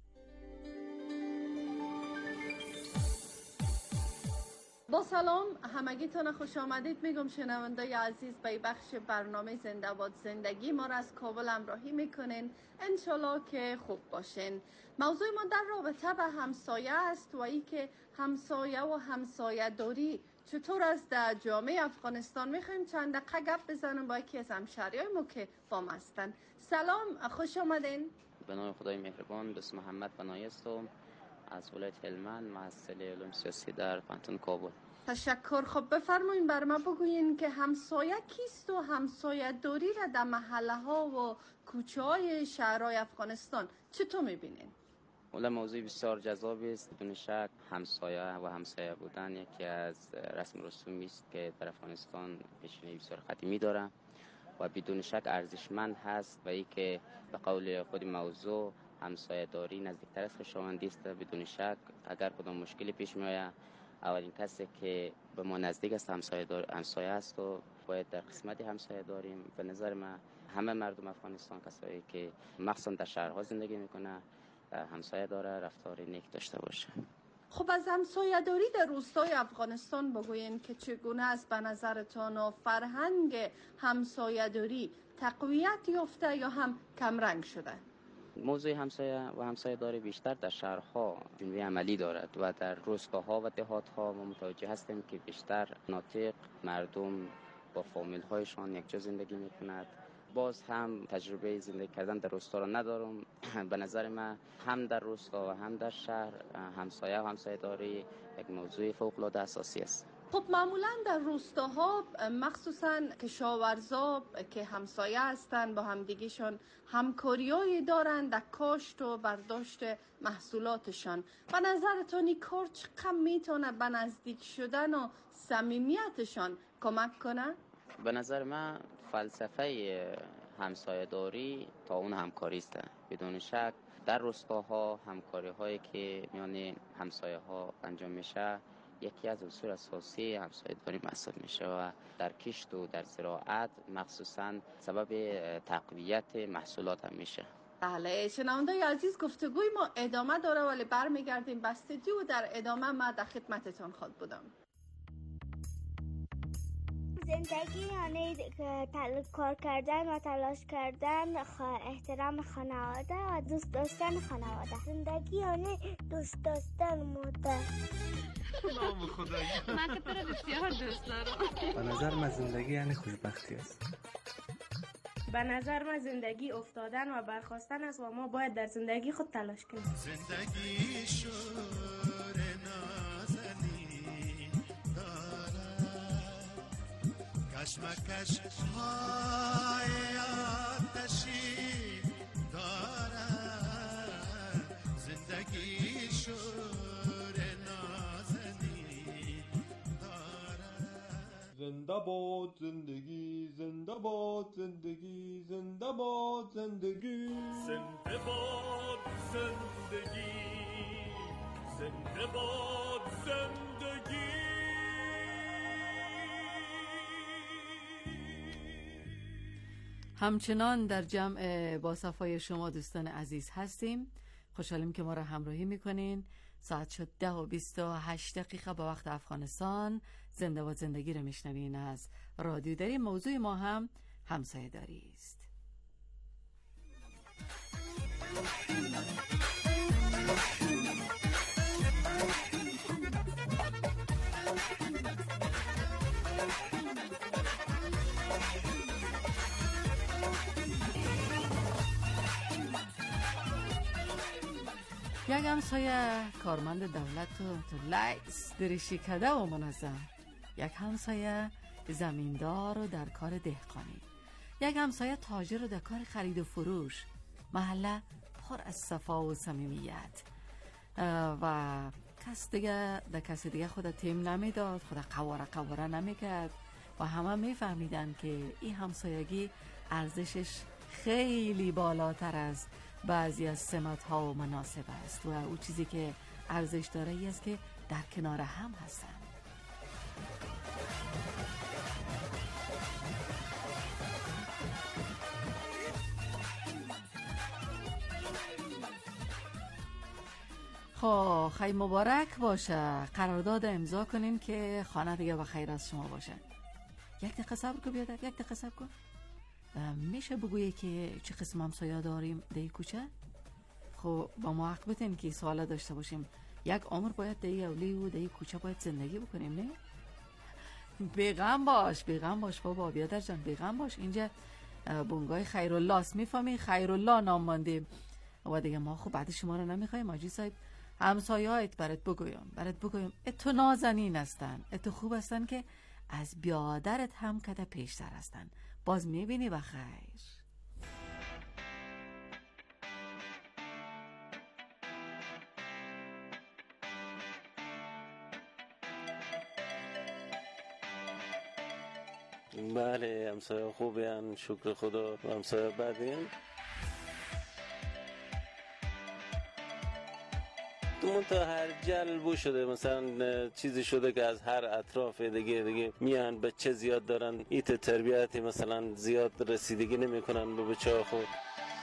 Speaker 11: با سلام همگیتان خوش آمدید میگم شنوندای عزیز به بخش برنامه زنده باد زندگی. ما را از کابل همراهی میکنین، انشالله که خوب باشین. موضوع ما در رابطه به همسایه است و ای که همسایه و همسایه داری چطور است در جامعه افغانستان. میخوایم چند دقیقه گپ بزنیم با یکی از همشهریای ما که با ما هستن. سلام، خوش آمدین.
Speaker 2: به نام خدای مهربان، دوست محمد بنایی هستم از ولایت هلمند، محصل علوم سیاسی در پانتون کابل.
Speaker 1: تشکر. خب بفرمایید بر ما بگوین که همسایه کیست و همسایه داری را در محله ها و کوچه های شهرهای افغانستان چطور میبینین؟
Speaker 2: اولا موضوع بسیار جذابی است. بدون شک همسایه و همسایه بودن یکی از رسم رسومی است که در افغانستان پیشینه بسیار قدیمی داره و بدون شک ارزشمند هست و ای که به قول خود موضوع همسایه داری نزدیکتر از خویشاوندی است. بدون شک اگر کدام مشکلی پیش میآید اولین کسی که به ما نزدیک است همسایه دار همسایه است و باید در قسمتی همسایه داریم. به نظر من همه مردم افغانستان کسایی که مخصوصا در شهرها زندگی میکنه همسایه داره رفتار نیک داشته باشه.
Speaker 1: خب از همسایه داری در روستای افغانستان بگوین که چگونه است به نظرتان و فرهنگ همسایه داری تقویت یافته یا هم کمرنگ شده؟
Speaker 2: موضوع همسایه و همسایه داری بیشتر در شهرها جنبه عملی دارد و در روستاها و دهاتها ما متوجه هستیم که بیشتر ناطق مردم با فامیل هایشان یک جا زندگی میکند. باز هم تجربه زندگی کردن در روستا را ندارم. به نظر من هم در روستا و هم در شهر همسایه و همسایه داری یک موضوع فوق العاده اساسی است.
Speaker 1: خب معمولا در روستاها مخصوصا کشاورزا که همسایه هستند با همدیگیشون همکاریایی دارن در کاشت و برداشت محصولاتشان. به نظرتون این کار چقدر میتونه به نزدیک شدن و صمیمیتشان کمک کنه؟
Speaker 2: به نظر من فلسفه همسایه داری تا اون همکاری است. بدون شک در روستاها همکاری هایی که میان همسایه ها انجام میشه یکی از اصول اساسی همسایه داری محسوب میشه و در کشت و در زراعت مخصوصا سبب تقویت محصولات هم میشه.
Speaker 1: بله شنوندای عزیز گفتگوی ما ادامه داره ولی برمیگردیم به استودیو و در ادامه ما در خدمتتان خود بودم.
Speaker 22: زندگی یعنی کار کردن و تلاش کردن، احترام خانواده و دوست داشتن خانواده. زندگی یعنی دوست داشتن مادر.
Speaker 23: نام خدایی
Speaker 22: من که تو رو بسیار دوست دارم.
Speaker 23: به نظر من زندگی یعنی خوشبختی است.
Speaker 24: به نظر من زندگی افتادن و برخاستن است و ما باید در زندگی خود تلاش کنیم.
Speaker 4: زندگی شور نازنی دارد کشمکش های آتشی دارد. زندگی شور نازنی دارد.
Speaker 25: زنده باد زندگی، زنده باد زندگی، زنده باد زندگی،
Speaker 21: زنده باد زندگی، زنده باد زندگی.
Speaker 11: همچنان در جمع با صفای شما دوستان عزیز هستیم. خوشحالیم که ما را همراهی میکنین. ساعت شد ده و بیست و هشت دقیقه با وقت افغانستان. زنده باد زندگی رو میشنوین از رادیو داری. موضوع ما هم همسایه داری است. یک همسایه کارمند دولت و تو لیس دریشی کده و منظم، یک همسایه زمیندار و در کار دهقانی، یک همسایه تاجر و در کار خرید و فروش. محله پر از صفا و صمیمیت و کس دیگه در کس دیگه خود تیم نمیداد، خود قواره قواره نمیکرد و همه میفهمیدن که این همسایگی ارزشش خیلی بالاتر از بعضی از سمت ها و مناسب است و او چیزی که ارزش داره ای است که در کنار هم هستن. خب خیلی مبارک باشه، قرارداد امضا کنیم که خانه دیگه بخیر از شما باشه. یک دقیقه صبر کن بیادر، یک دقیقه صبر کن. میشه بگویی که چه قسم همسایه داریم دی کوچه؟ خب با ما حق بتین که سوال داشته باشیم. یک عمر باید دی اولی و دی کوچه باید زندگی بکنیم، نه؟ بیغم باش بیغم باش بابا بیادر جان، بیغم باش. اینجا بونگای خیرالله است، میفهمی؟ خیرالله نام ماندیم و دیگه ما خب بعد شما رو نمیخوایم. آجی صاحب همسایه هایت برات بگویم برات بگویم اتو نازنین هستن، اتو خوب هستن که از بیادرت هم کده پیشتر هستن. باز میبینی بخیر.
Speaker 20: بله همسایه خوبی هن، شکر خدا. همسایه بدی هن تو تا هر جلبو شده، مثلا چیزی شده که از هر اطراف دیگه دیگه میان بچه زیاد دارن، ایت تربیتی مثلا زیاد رسیدگی نمی کنن به بچه ها خود.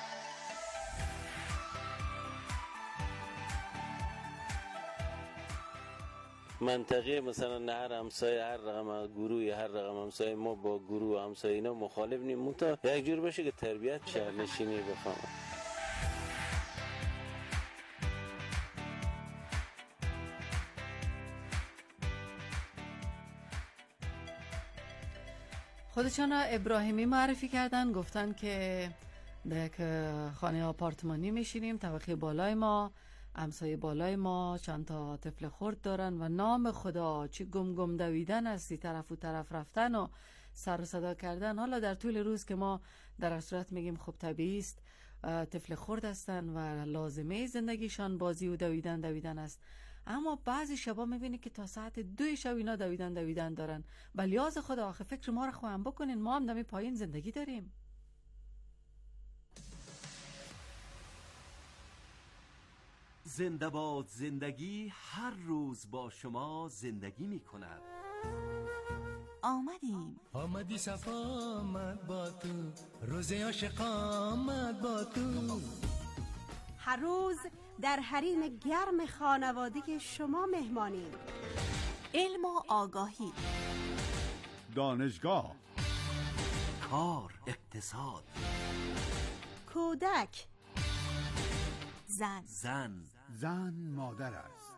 Speaker 20: منطقه مثلا هر همسایه هر رقم گروه هر رقم همسایه ما با گروه همسایه اینا مخالف نیم، تا یک جور باشه که تربیت شهر نشینی بفهمن.
Speaker 11: خودشان ابراهیمی معرفی کردن، گفتن که در خانه آپارتمانی میشینیم، طبقه بالای ما همسایه بالای ما چند تا طفل خرد دارن و نام خدا چی گم گم دویدن است، ای طرف و طرف رفتن و سر و صدا کردن. حالا در طول روز که ما در صورت میگیم خب طبیعی است، طفل خرد هستن و لازمه زندگیشان بازی و دویدن دویدن است، اما بعضی شبا میبینی که تا ساعت دو شب اینا دویدن دویدن دارن. بلیاز خدا آخه فکر ما رو خواهم بکنین، ما هم دمی پایین زندگی داریم.
Speaker 16: زنده باد زندگی هر روز با شما زندگی می کند.
Speaker 8: آمدیم
Speaker 3: آمدی صفا آمد با تو، روزه عاشق آمد با تو.
Speaker 17: هر روز در حریم گرم خانوادگی شما مهمانیم.
Speaker 8: علم و آگاهی،
Speaker 4: دانشگاه،
Speaker 16: کار، اقتصاد،
Speaker 17: کودک،
Speaker 8: زن
Speaker 16: زن
Speaker 4: زن مادر است.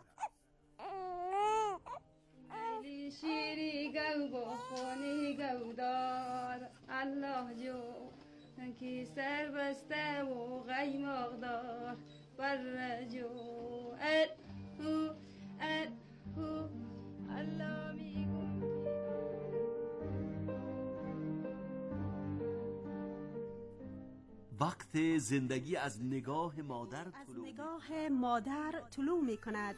Speaker 5: علی شیری گو بخونی گو دار الله جو کی سر بسته و غیماغ دار بر جو ال هو ال هو الله میگم.
Speaker 16: وقت زندگی از نگاه مادر
Speaker 17: از
Speaker 16: طلوع
Speaker 17: نگاه مادر طلوع می کند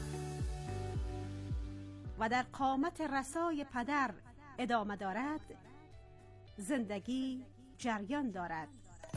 Speaker 17: و در قامت رسای پدر ادامه دارد. زندگی جریان دارد.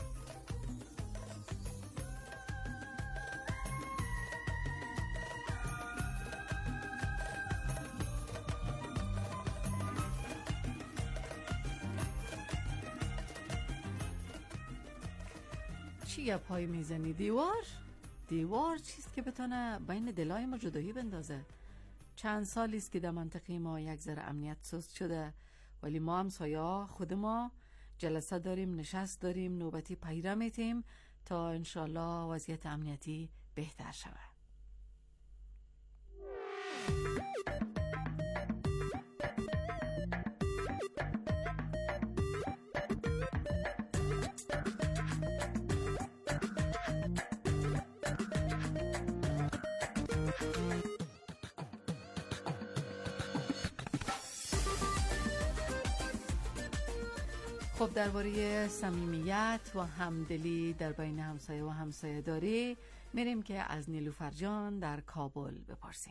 Speaker 11: چی پای میزنی؟ دیوار؟ دیوار چیست که بتونه بین دلای ما جدایی بندازه؟ چند سالی است که در منطقه ما یک ذره امنیت سست شده، ولی ما هم سایه خود ما جلسه داریم، نشست داریم، نوبتی پیره میتیم تا انشالله وضعیت امنیتی بهتر شود. خب درباره صمیمیت و همدلی در بین همسایه و همسایه داری میریم که از نیلوفر جان در کابل بپرسیم.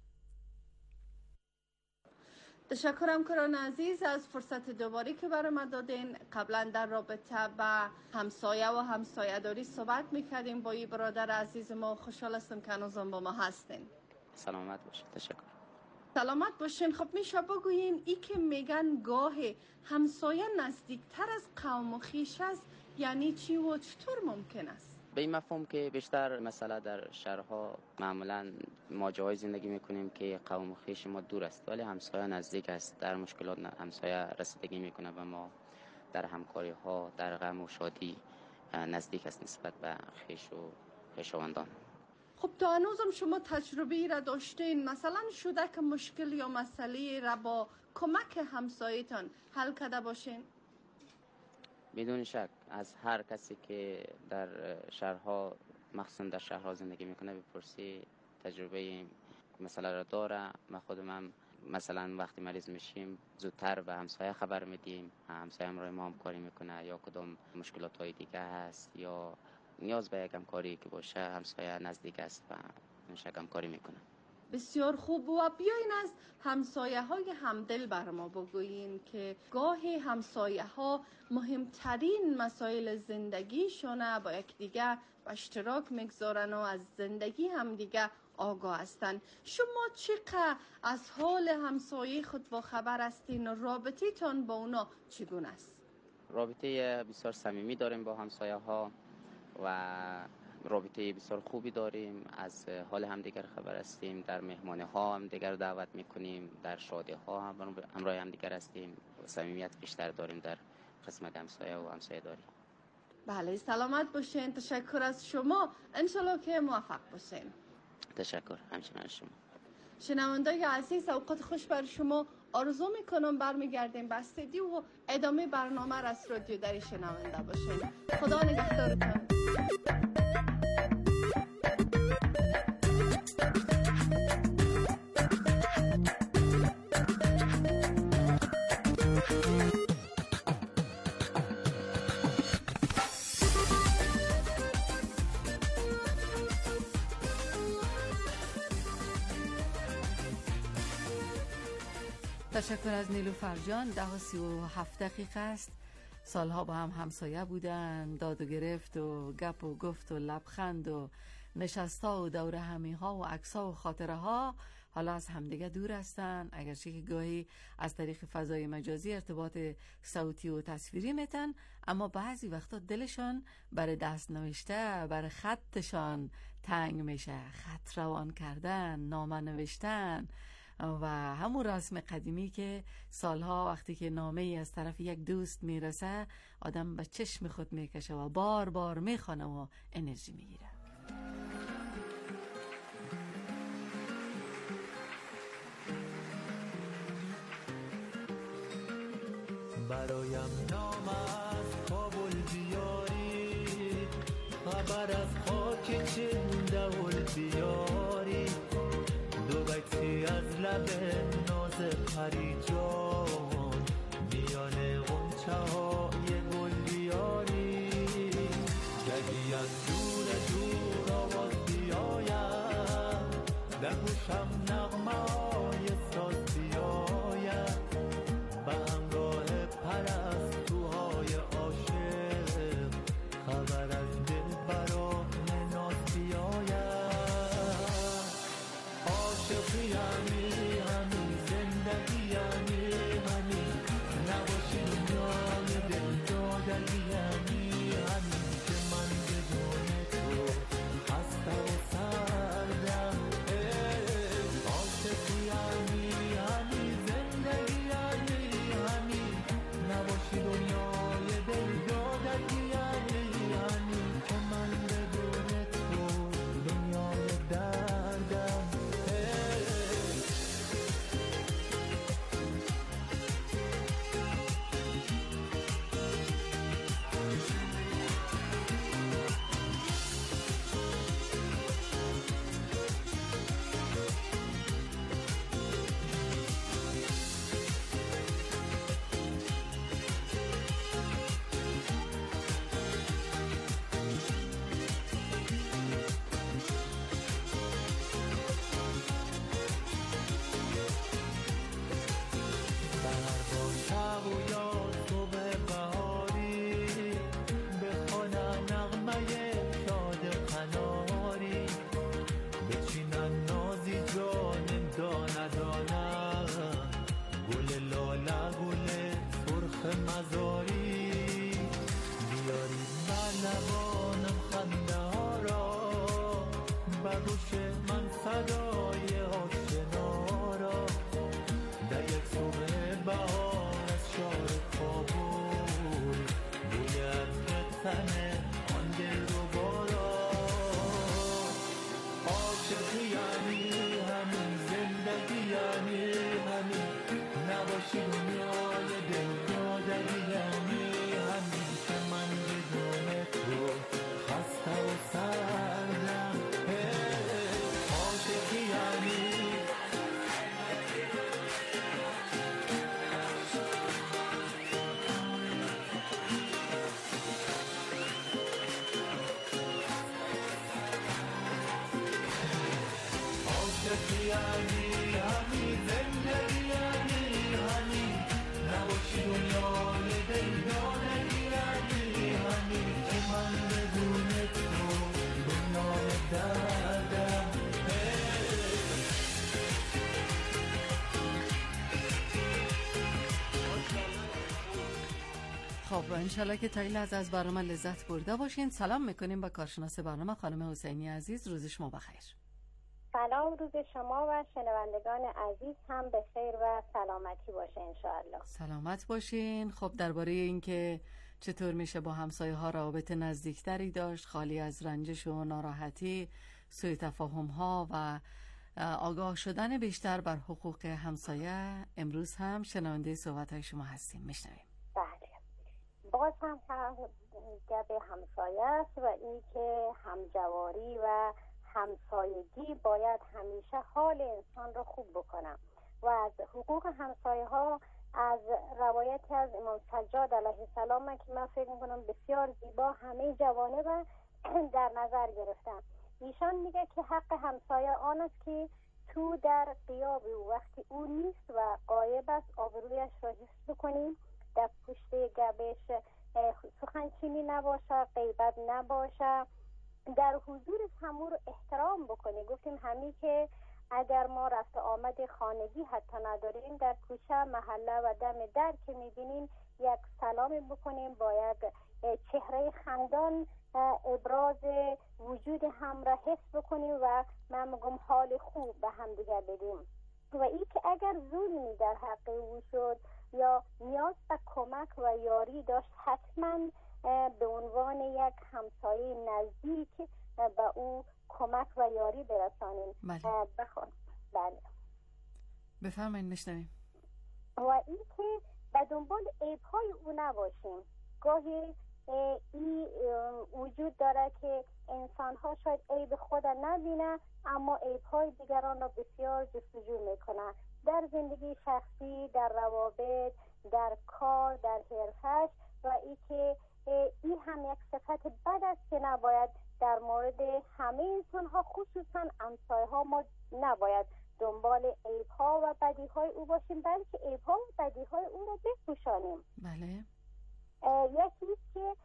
Speaker 6: تشکرم کران عزیز از فرصت دوباره که برای ما دادین. قبلا در رابطه با همسایه و همسایه داری صحبت میکردیم با این برادر عزیز ما. خوشحال هستم که هنوزم با ما هستین.
Speaker 2: سلامت باشید. تشکر.
Speaker 6: سلامت باشین. خب میشه بگوین ای که میگن گاه همسایه نزدیکتر از قوم و خویش است یعنی چی و چطور ممکن است؟
Speaker 2: به این مفهوم که بیشتر مثلا در شهرها معمولا ما جای زندگی میکنیم که قوم و خویش ما دور است ولی همسایه نزدیک است. در مشکلات همسایه رسیدگی میکنه و ما در همکاری ها در غم و شادی نزدیک است نسبت به خویش و خویشاوندان.
Speaker 6: خب تا هنوزم شما تجربه را داشتین، مثلا شده که مشکل یا مسئله را با کمک همسایتان حل کرده باشین؟
Speaker 2: بدون شک از هر کسی که در شهرها مخصوصا در شهرها زندگی میکنه بپرسی تجربه مسئله را داره. من خودم مثلا وقتی مریض میشیم زودتر به همسایه خبر میدیم، همسایه همراه ما همکاری میکنه یا کدام مشکلات های دیگه هست یا نیاز به یک همکاری که باشه همسایه نزدیک است و نشک همکاری میکنه.
Speaker 6: بسیار خوب. و بیاین از همسایه های همدل بر ما بگویین که گاهی همسایه ها مهمترین مسائل زندگیشونه با یکدیگر به اشتراک میگذارن و از زندگی هم دیگه آگاه هستن. شما چقدر از حال همسایه خود با خبر هستین و رابطه تان با اونا چگونه است؟
Speaker 2: رابطه بسیار صمیمی داریم با همسایه ها و رابطه بسیار خوبی داریم. از حال همدیگر خبر هستیم، در مهمانی ها هم دیگر دعوت میکنیم، در شادی ها هم همراه همدیگر هستیم. صمیمیت بیشتر داریم در قسمت همسایه و همسایه داری.
Speaker 6: بله سلامت باشین. تشکر از شما. انشالله که موفق باشین.
Speaker 2: تشکر همچنان شما.
Speaker 6: شنوندگان عزیز اوقات خوش بر شما آرزو میکنم. برمیگردیم به استودیو و ادامه برنامه را از رادیو دری شنونده باشین. خدا نگهدارتان.
Speaker 11: تشکر از نیلوفر جان. ده و سی و هفت دقیقه است. سالها با هم همسایه بودن، داد و گرفت و گپ و گفت و لبخند و نشستا و دور همی ها و عکس‌ها و خاطره ها. حالا از همدیگه دور هستن، اگرچه که گاهی از طریق فضای مجازی ارتباط صوتی و تصویری میتن، اما بعضی وقتا دلشان برای دست نوشته، برای خطشان تنگ میشه. خط روان کردن، نامه نوشتن و همون رسم قدیمی که سالها وقتی که نامه ای از طرف یک دوست میرسه آدم به چشم خود میکشه و بار بار میخونه و انرژی میگیره.
Speaker 3: برایم نام از کابل بیاری، خبر از خاک چندول بیاری، دو بکسی از لب ناز پریجان، میان غنچه های گل بیاری، گهی از دور دور آواز بیایم، در گوشم نغمه های ساز بیایم، به همراه پرستوهای عاشق، خبر از دل برام ناز بیایم. عاشقی همی همی زندگی همی وطنه آن دل رو بارا. عاشق یعنی همین، زندگی یعنی همین، نباشی دنیای دل دادگی یعنی همین که من بدون تو خسته و سردم. عاشق یعنی یعنی همین، زندگی یعنی همین، نباشی دنیای دیدانگی یعنی همین که من بدون تو دنیای دردم.
Speaker 11: خب انشالله که تا این لحظه از برنامه لذت برده باشین. سلام میکنیم با کارشناس برنامه خانم حسینی عزیز. روز شما بخیر.
Speaker 7: سلام، روز شما و شنوندگان عزیز هم به خیر و سلامتی باشه انشاءالله.
Speaker 11: سلامت باشین. خب درباره این که چطور میشه با همسایه ها روابط نزدیکتری داشت، خالی از رنجش و ناراحتی، سوء تفاهم ها و آگاه شدن بیشتر بر حقوق همسایه، امروز هم شنونده صحبت های شما هستیم. میشنویم.
Speaker 7: بله، باز هم گپ همسایه است و این که همجواری و همسایگی باید همیشه حال انسان رو خوب بکنم و از حقوق همسایه ها از روایتی از امام سجاد علیه السلام که من فکر میکنم بسیار زیبا همه جوانب در نظر گرفتم. ایشان میگه که حق همسایه آن است که تو در غیاب او وقتی او نیست و غایب است آبرویش را حفظ بکنیم، در پشت گبش سخنچینی نباشه، غیبت نباشه، در حضورش همو رو احترام بکنی. گفتیم همین که اگر ما رفت آمد خانگی حتی نداریم، در کوچه، محله و دم در که میبینیم یک سلام بکنیم، باید چهره خندان ابراز وجود هم را حس بکنیم و من میگم حال خوب به هم دیگر بدیم. و این که اگر ظلمی در حق او شد یا نیاز به کمک و یاری داشت، حتما به عنوان یک همسایه نزدیک به او کمک و یاری برسانیم.
Speaker 11: بله.
Speaker 7: بخون. بله.
Speaker 11: بفرمایید میشنویم.
Speaker 7: و این که به دنبال عیب‌های او نباشیم. گاهی این وجود داره که انسان‌ها شاید عیب خود نبینه اما عیب‌های دیگران را بسیار جستجو میکنه، در زندگی شخصی، در روابط، در کار، در حرفش. و این که این هم یک صفت بد است که نباید در مورد همه انسان ها خصوصا همسایه ها ما نباید دنبال عیب ها و بدی های او باشیم، بلکه عیب ها و بدی های او را بپوشانیم.
Speaker 11: بله.
Speaker 7: یکی که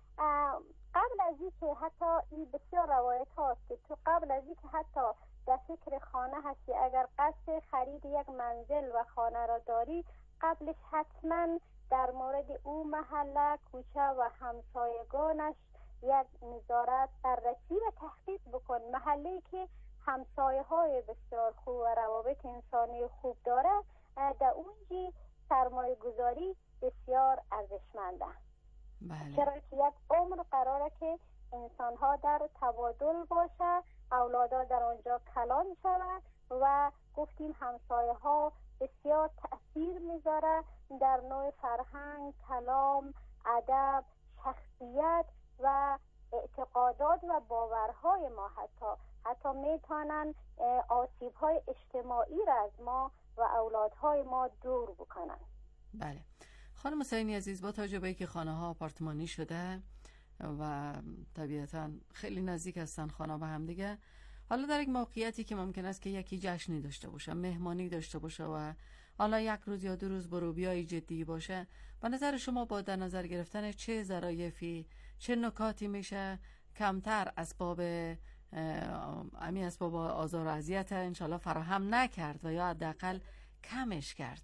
Speaker 7: قبل از این که حتی این بسیار روایت هاست که تو قبل از این که حتی در فکر خانه هستی، اگر قصد خرید یک منزل و خانه را داری، قبلش حتما در مورد او محله، کوچه و همسایگانش یک نظارت، بررسی و تحقیق بکن. محله‌ای که همسایه های بسیار خوب و روابط انسانی خوب داره، در اونجی سرمایه گذاری بسیار ارزشمنده.
Speaker 11: بله.
Speaker 7: چرا که یک عمر قراره که انسان ها در تبادل باشه، اولادا در آنجا کلان شود و گفتیم همسایه ها بسیار تأثیر میذاره در نوع فرهنگ، کلام، ادب، شخصیت و اعتقادات و باورهای ما. حتی حتی میتونن آسیب‌های اجتماعی را از ما و اولادهای ما دور بکنن.
Speaker 11: بله. خانم حسینی عزیز، با توجه به اینکه خانه ها آپارتمانی شده و طبیعتا خیلی نزدیک هستن خانه به هم دیگه، حالا در یک موقعیتی که ممکن است که یکی جشنی داشته باشه، مهمانی داشته باشه و حالا یک روز یا دو روز بروبیای جدی باشه، به نظر شما با در نظر گرفتن چه ظرافی، چه نکاتی میشه کمتر اسباب امی اسباب آزار و اذیت انشالله فراهم نکرد و یا حداقل کمش کرد؟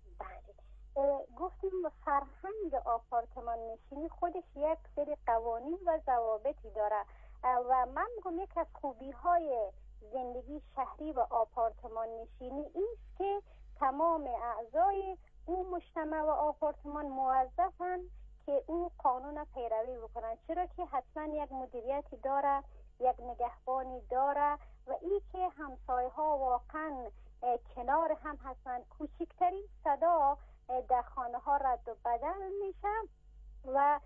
Speaker 7: بله، گفتیم فرهنگ آپارتمان نشینی خودش یک سری قوانین و ضوابطی داره و من میگم یک از خوبی های زندگی شهری و آپارتمان نشینی است که تمام اعضای اون مجتمع و آپارتمان موظفن که او قانون پیروی بکنن، چرا که حتما یک مدیریتی داره، یک نگهبانی داره و این که همسایه ها واقعا کنار هم هستن. کوچکترین صدا در خانه ها رد و بدل میشه و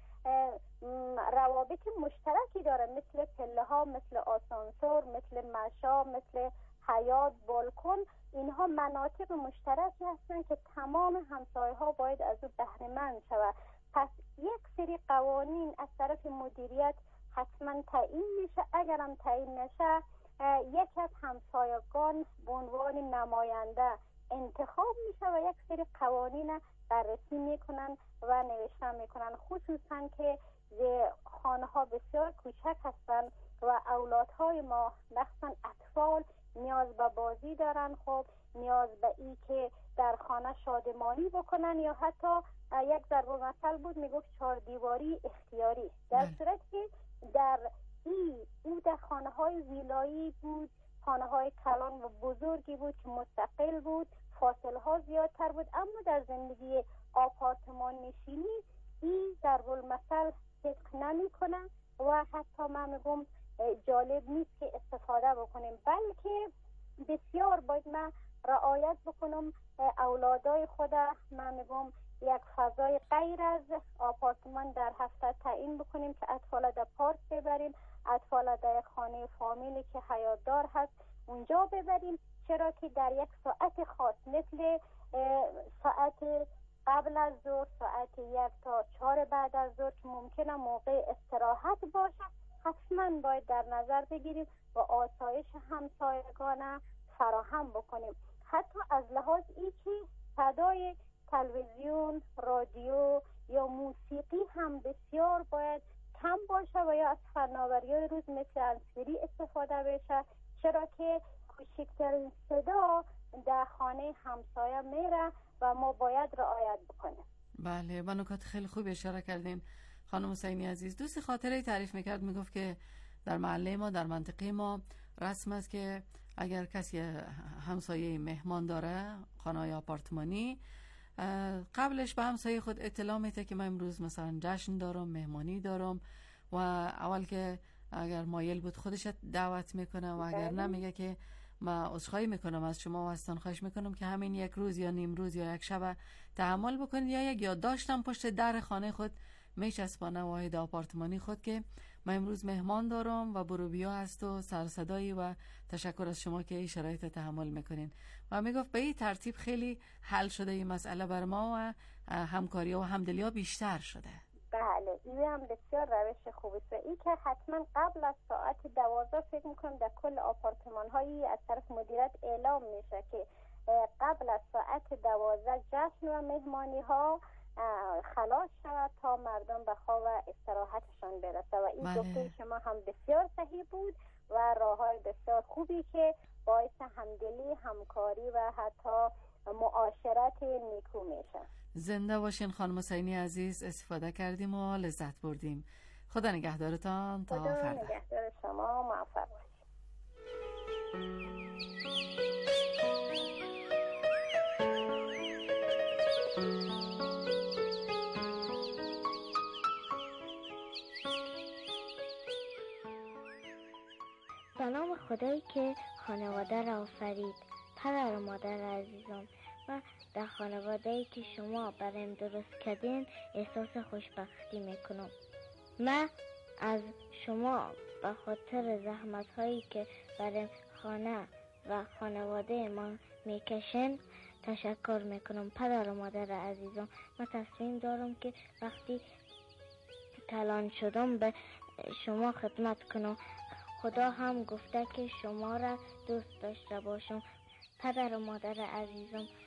Speaker 7: روابط مشترکی داره، مثل پله ها، مثل آسانسور، مثل مشا، مثل حیاط، بالکن. اینها مناطق مشترکی هستن که تمام همسایه ها باید از او بهره مند شود. پس یک سری قوانین از طرف مدیریت حتما تعیین میشه. اگرم تعیین نشه یکی از همسایگان به عنوان نماینده انتخاب میشه و یک سری قوانین بررسی میکنن و نوشته میکنن، خصوصا که خانه ها بسیار کوچک هستن و اولادهای ما مخصوصا اطفال نیاز به بازی دارن، خب نیاز به ای که در خانه شادمانی بکنن، یا حتی یک ضرب المثل بود میگفت چهار دیواری اختیاری. در صورت که در ای او در خانه های ویلایی بود، خانه های کلان و بزرگی بود که مستقل بود، فاصله ها زیادتر بود، اما در زندگی آپارتمان نشینی این ضرب المثل صدق نمی کنه و حتی من میگم جالب نیست که استفاده بکنیم، بلکه بسیار باید من رعایت بکنم اولادای خود. من میگم یک فضای غیر از آپارتمان در هفته تعیین بکنیم که اطفال در پارک ببریم، اطفال در خانه فامیلی که حیاتدار هست اونجا ببریم، چرا که در یک ساعت خاص مثل ساعت قبل از ظهر، ساعت یک تا چهار بعد از ظهر که ممکنه موقع استراحت باشه، حتما باید در نظر بگیریم و آسایش همسایگان فراهم بکنیم. حتی از لحاظ ای که صدای تلویزیون، رادیو یا موسیقی هم بسیار باید کم باشه و یا از فناوری‌های روز مثل هندزفری استفاده بشه، چرا که کوچکترین صدا در خانه همسایه میره و ما باید رعایت بکنیم.
Speaker 11: بله، با نکات خیلی خوب اشاره کردین خانم حسینی عزیز. دوست خاطره تعریف میکرد، میگفت که در محله ما، در منطقه ما رسم است که اگر کسی همسایه مهمان داره، خانه آپارتمانی، قبلش به همسایه خود اطلاع میده که من امروز مثلا جشن دارم، مهمانی دارم، و اول که اگر مایل بود خودش دعوت میکنه و اگر نه میگه که ما عذرخواهی میکنم از شما و ازتان خواهش میکنم که همین یک روز یا نیم روز یا یک شب تحمل بکنید، یا یک یادداشتم پشت در خانه خود میچسبانه واحد آپارتمانی خود که من امروز مهمان دارم و برو بیا هست و سر صدایی و تشکر از شما که این شرایط تحمل میکنین. و میگفت به این ترتیب خیلی حل شده این مسئله بر ما و همکاری و همدلی ها بیشتر شده.
Speaker 7: بله، این هم بسیار روش خوبی است. این که حتما قبل از ساعت دوازده فکر میکنم در کل آپارتمان هایی از طرف مدیریت اعلام میشه که قبل از ساعت دوازده جشن و مهمانی ها خلاص شود تا مردم به خواب و استراحتشان برسه و این گفته شما هم بسیار صحیح بود و راههای بسیار خوبی که باعث همدلی، همکاری و حتی معاشرت نیکو میشه.
Speaker 11: زنده باشین خانم حسینی عزیز، استفاده کردیم و لذت بردیم. خدا نگهدارتان تا فردا.
Speaker 7: خدا نگهدار شما، موفق باشید.
Speaker 22: سلام خدایی که خانواده را آفرید. پدر و مادر عزیزم، و در خانواده‌ای که شما برایم درست کردین احساس خوشبختی میکنم. من از شما به خاطر زحمت هایی که برای خانه و خانواده ما میکشن تشکر میکنم. پدر و مادر عزیزم، من تصمیم دارم که وقتی کلان شدم به شما خدمت کنم. خدا هم گفته که شما را دوست داشته باشم. پدر و مادر عزیزم،